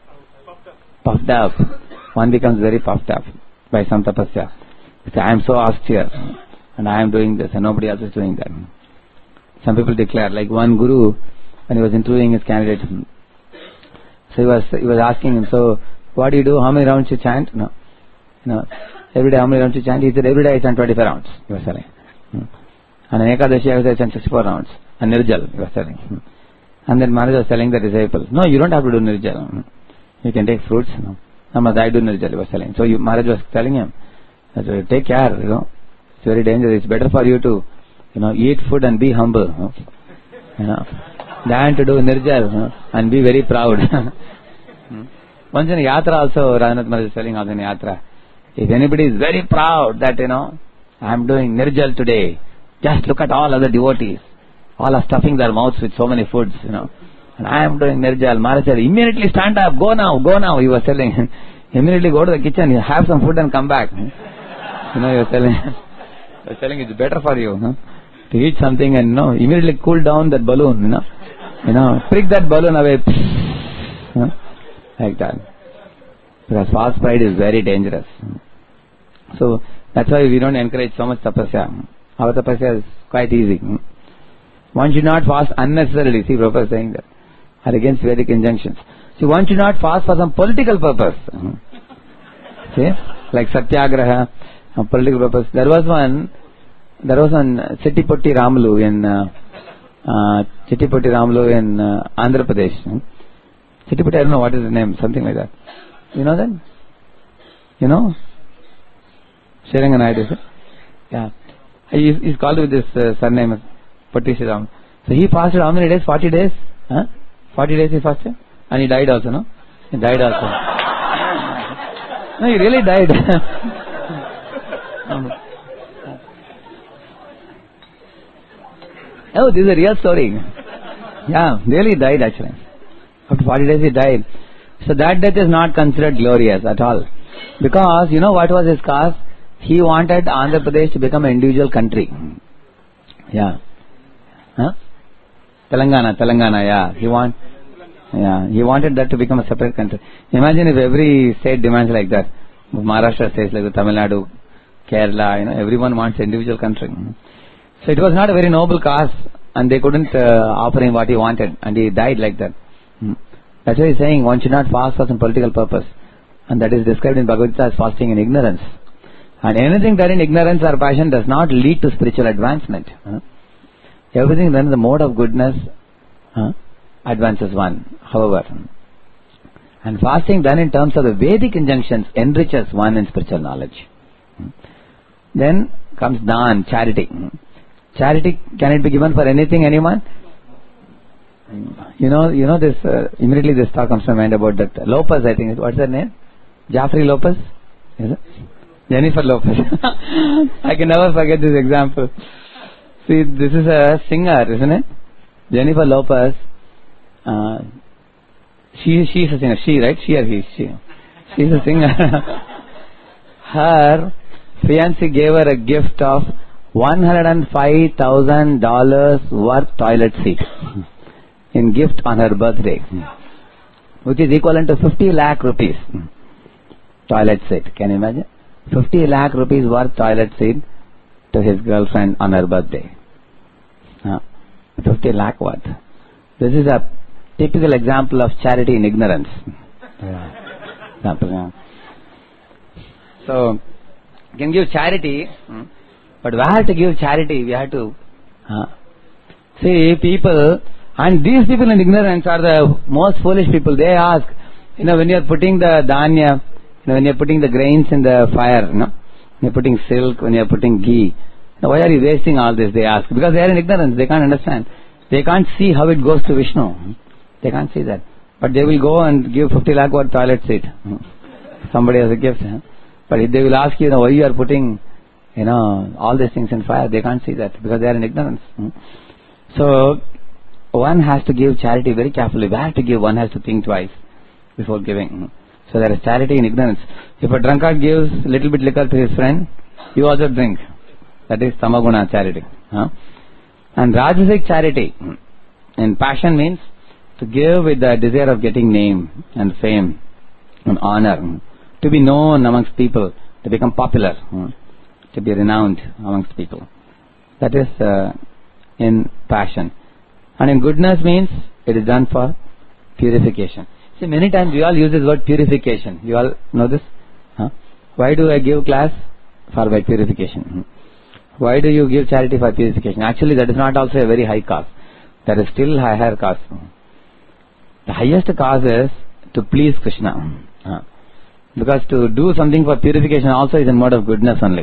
Puffed up. One becomes very puffed up by some tapasya. I am so austere and I am doing this and nobody else is doing that. Some people declare, like one guru, when he was interviewing his candidate, so he was he was asking him, so what do you do? How many rounds you chant? No. No. Every day how many rounds you chant? He said, every day I chant twenty-five rounds. He was telling. Hmm. And in Ekadashi I chant sixty-four rounds. And Nirjal, he was telling. Hmm. And then Maharaj was telling the disciples, no, you don't have to do Nirjal. Hmm. You can take fruits. No. No, I do Nirjal, he was telling. So you, Maharaj was telling him, that, take care, you know. It's very dangerous. It's better for you to, you know, eat food and be humble. You know, you know than to do Nirjal, you know, and be very proud. Once in a yatra also, Raghunath Maharaj is telling also in a yatra, if anybody is very proud that, you know, I am doing Nirjal today, just look at all other devotees. All are stuffing their mouths with so many foods, you know. And I am doing Nirjal. Maharaj said, immediately stand up, go now, go now. He was telling, immediately go to the kitchen, have some food and come back. You know, he was telling, he was telling it's better for you, huh, to eat something and, you know, immediately cool down that balloon, you know. You know, prick that balloon away. Huh? Like that. Because false pride is very dangerous. So, that's why we don't encourage so much tapasya. Our tapasya is quite easy. One should not fast unnecessarily. See, Prabhupada is saying that. Are against Vedic injunctions. See, one should not fast for some political purpose. See, like Satyagraha, a political purpose. There was one, there was one Chittipotti Ramulu in, uh, uh, Chittipotti Ramulu in uh, Andhra Pradesh. Chittipotti, I don't know what is the name, something like that. You know that? You know? Sriranga Naidu, is it? Yeah. He is, he's called with this uh, surname, Potti Sriram. So he fasted how many days? forty days? Huh? forty days he fasted? And he died also, no? He died also. No, he really died. Oh, this is a real story. Yeah, really died actually. After forty days he died. So that death is not considered glorious at all. Because, you know what was his cause? He wanted Andhra Pradesh to become an individual country. Yeah. Huh? Telangana, Telangana, yeah. He want, yeah, he wanted that to become a separate country. Imagine if every state demands like that. Maharashtra says like Tamil Nadu, Kerala, you know, everyone wants individual country. So it was not a very noble cause, and they couldn't uh, offer him what he wanted, and he died like that. Hmm. That's why he's saying one should not fast for some political purpose, and that is described in Bhagavad Gita as fasting in ignorance. And anything done in ignorance or passion does not lead to spiritual advancement. Huh? Everything done in the mode of goodness huh, advances one, however. And fasting done in terms of the Vedic injunctions enriches one in spiritual knowledge. Then comes dan, charity. Charity, can it be given for anything, anyone? You know, you know this, uh, immediately this thought comes to mind about that Lopez, I think. What's her name? Jaffrey Lopez? Is it? Jennifer Lopez. I can never forget this example. See, this is a singer, isn't it? Jennifer Lopez. Uh, she, she is a singer. She, right? She or he? She. She is a singer. Her fiancé gave her a gift of one hundred five thousand dollars worth toilet seat in gift on her birthday, which is equivalent to fifty lakh rupees. Toilet seat. Can you imagine? fifty lakh rupees worth toilet seat to his girlfriend on her birthday. Uh, fifty lakh worth. This is a typical example of charity in ignorance. Yeah. example. Yeah. So, you can give charity, but where to give charity? We have to uh, see people, and these people in ignorance are the most foolish people. They ask, you know, when you are putting the dhanya, you know, when you are putting the grains in the fire, you know, when you are putting silk, when you are putting ghee, now why are you wasting all this? They ask, because they are in ignorance. They can't understand. They can't see how it goes to Vishnu. They can't see that. But they will go and give fifty lakh worth toilet seat. Somebody has a gift. Huh? But if they will ask you, you know, why you are putting, you know, all these things in fire, they can't see that because they are in ignorance. So, one has to give charity very carefully. Where to give, one has to think twice before giving. So there is charity in ignorance. If a drunkard gives little bit liquor to his friend, you also drink. That is tamaguna charity. Huh? And rajasic charity in passion means to give with the desire of getting name and fame and honor, to be known amongst people, to become popular, to be renowned amongst people. That is uh, in passion. And in goodness means it is done for purification. See, many times we all use this word purification. You all know this? Huh? Why do I give class? For by purification. Why do you give charity for purification? Actually, that is not also a very high cause. There is still a higher cause. The highest cause is to please Krishna. Huh? Because to do something for purification also is a mode of goodness only.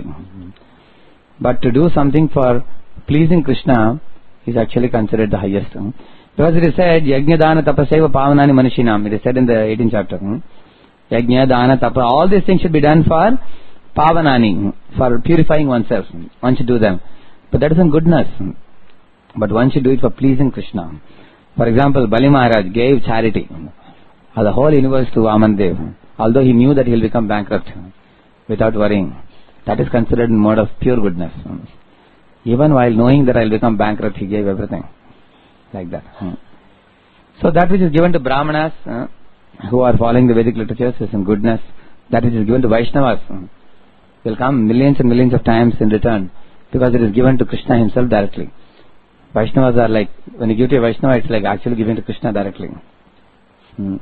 But to do something for pleasing Krishna is actually considered the highest. Because it is said, Yajna Dana Tapaseva Pavanani Manishinam. It is said in the eighteenth chapter. Yajna Dana Tapa. All these things should be done for Pavanani, for purifying oneself. One should do them. But that is in goodness. But one should do it for pleasing Krishna. For example, Bali Maharaj gave charity of the whole universe to Vamandev, although he knew that he will become bankrupt without worrying. That is considered in mode of pure goodness. Even while knowing that I will become bankrupt, he gave everything. Like that. So that which is given to Brahmanas, uh, who are following the Vedic literatures, is in goodness. That which is given to Vaishnavas uh, will come millions and millions of times in return, because it is given to Krishna himself directly. Vaishnavas are like, when you give to a Vaishnava, it's like actually giving to Krishna directly. Hmm.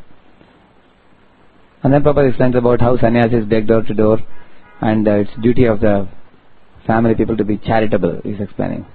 And then Prabhupada explains about how sannyasis beg door to door, and uh, it's duty of the family people to be charitable, he's explaining.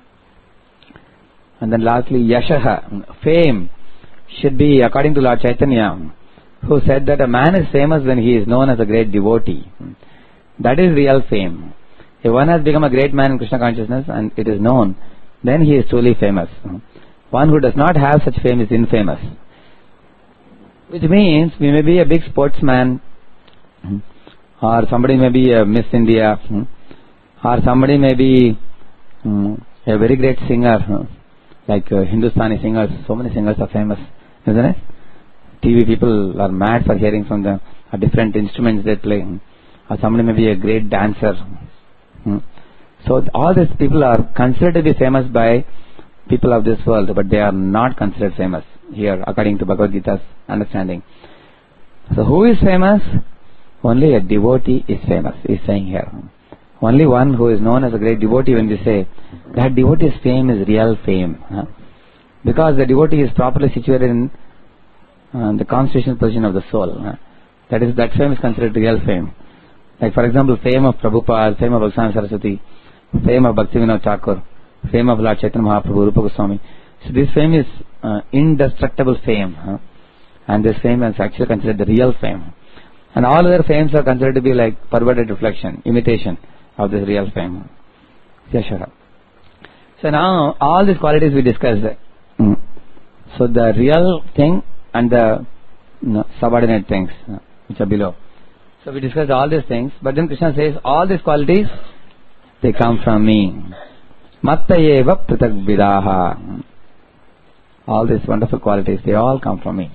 And then lastly, yashaha, fame, should be according to Lord Chaitanya, who said that a man is famous when he is known as a great devotee. That is real fame. If one has become a great man in Krishna consciousness and it is known, then he is truly famous. One who does not have such fame is infamous. Which means we may be a big sportsman, or somebody may be a Miss India, or somebody may be a very great singer, like uh, Hindustani singers. So many singers are famous, isn't it? T V people are mad for hearing from them, or different instruments they play. Or somebody may be a great dancer. So all these people are considered to be famous by people of this world, but they are not considered famous here, according to Bhagavad Gita's understanding. So who is famous? Only a devotee is famous, is saying here. Only one who is known as a great devotee, when we say that devotee's fame is real fame. Huh? Because the devotee is properly situated in uh, the constitutional position of the soul. Huh? That is, that fame is considered real fame. Like for example, fame of Prabhupada, fame of Bhaktivinoda Saraswati, fame of Bhaktivinoda Thakur, fame of Lord Chaitanya Mahaprabhu, Rupa Goswami. So this fame is uh, indestructible fame. Huh? And this fame is actually considered the real fame. And all other fames are considered to be like perverted reflection, imitation of this real fame. Yashara. So now all these qualities we discussed. Mm. So the real thing and the no, subordinate things uh, which are below. So we discussed all these things, but then Krishna says all these qualities, they come from me. Mattayeva pritag vidaha. All these wonderful qualities, they all come from me.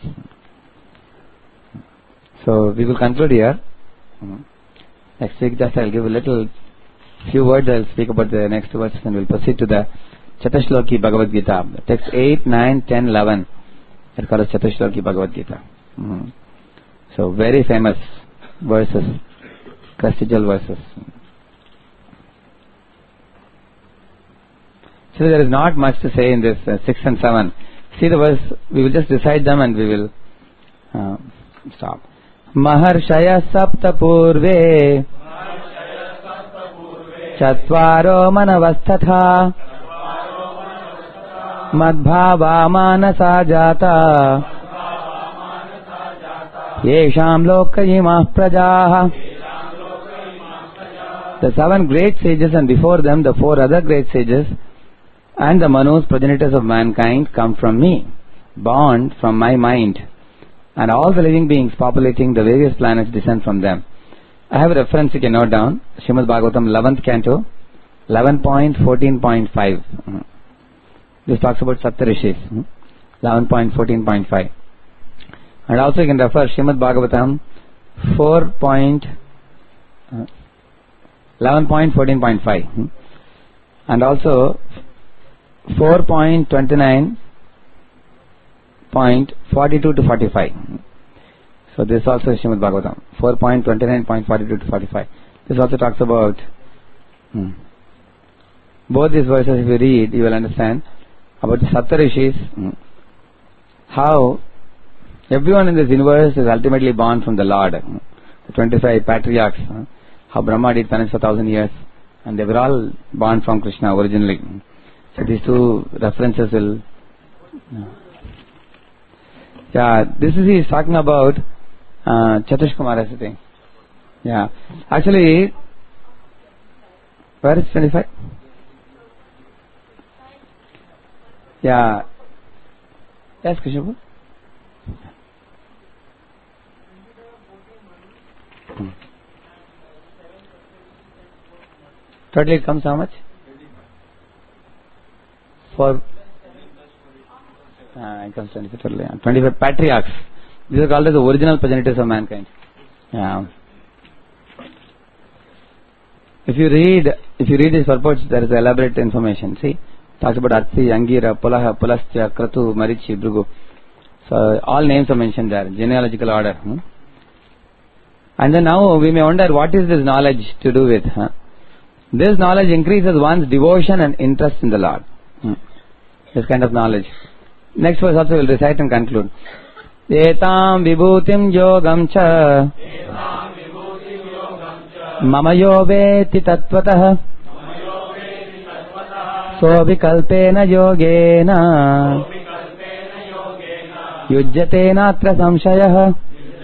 So we will conclude here. Next week just I will give a little few words. I will speak about the next words and we will proceed to the Chatashloki Bhagavad Gita. Text eight, nine, ten, eleven. It calls Chatashloki Bhagavad Gita. Mm. So very famous verses, prestigious verses. So there is not much to say in this uh, six and seven. See the verse, we will just recite them and we will uh, stop. Maharshaya sapta purve Chatvaro manavastatha Madbhava manasa jata Yesham lokayimah prajaha. The seven great sages and before them the four other great sages and the Manus, progenitors of mankind, come from me, born from my mind, and all the living beings populating the various planets descend from them. I have a reference you can note down, Srimad Bhagavatam eleventh canto, eleven point fourteen point five. This talks about Saptarishis, eleven point fourteen point five. And also you can refer Srimad Bhagavatam four. eleven point fourteen point five. And also four point twenty-nine point forty-two to forty-five. So this also is Srimad Bhagavatam four point twenty-nine point forty-two to forty-five. This also talks about hmm, both these verses. If you read, you will understand about the Saptarishis, hmm, how everyone in this universe is ultimately born from the Lord. Hmm, the twenty-five patriarchs, hmm, how Brahma did penance for thousand years, and they were all born from Krishna originally. So these two references will. Yeah, this is he is talking about uh, Chatush Kumar, I think. Yeah, actually, where is twenty-five? Yeah. Yes, Krishna. Hmm. Totally it comes how much? For uh, it comes twenty-five totally. Yeah. twenty-five patriarchs. These are called as the original progenitors of mankind. Yeah. If you read, if you read these purports, there is elaborate information. See, talks about Arthi, Angira, Pulaha, Pulasthya, Kratu, Marichi, Bhrigu. So all names are mentioned there, genealogical order. Hmm? And then now we may wonder, what is this knowledge to do with? Huh? This knowledge increases one's devotion and interest in the Lord. Hmm. This kind of knowledge. Next verse also will recite and conclude. Etam vibhutim yogam cha mama yoveti tatvatah sovikalpena yogena yujjatena atra samshayah.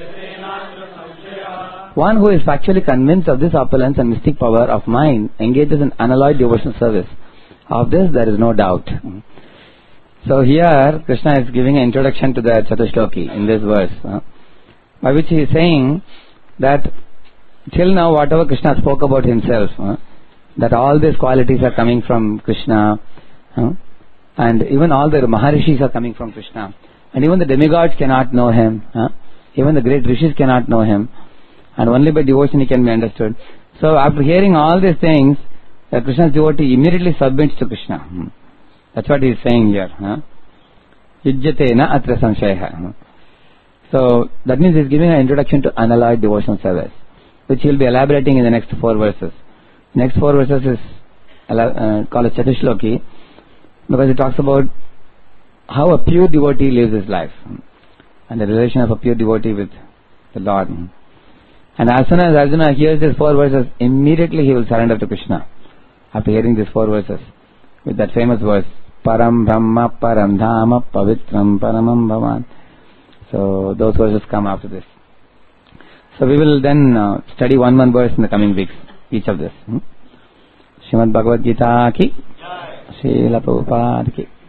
One who is factually convinced of this opulence and mystic power of mind engages in unalloyed devotional service. Of this there is no doubt. So here Krishna is giving an introduction to the Chatushloki in this verse, uh, by which he is saying that till now whatever Krishna spoke about himself, uh, that all these qualities are coming from Krishna, uh, and even all the Maharishis are coming from Krishna, and even the demigods cannot know him, uh, even the great rishis cannot know him, and only by devotion he can be understood. So after hearing all these things, the Krishna's devotee immediately submits to Krishna. Hmm. That's what he is saying here. Yujjatena atra samshayah. So that means he is giving an introduction to unalloyed devotional service, which he will be elaborating in the next four verses. Next four verses is uh, called as Chatushloki, because it talks about how a pure devotee lives his life, and the relation of a pure devotee with the Lord. And as soon as Arjuna hears these four verses, immediately he will surrender to Krishna. After hearing these four verses, with that famous verse, Param Brahma Param Dhama Pavitram Paramam Bhavan. So those verses come after this. So we will then uh, study one one verse in the coming weeks, each of this. Hmm? Srimad Bhagavad Gita ki, Srila Prabhupada ki.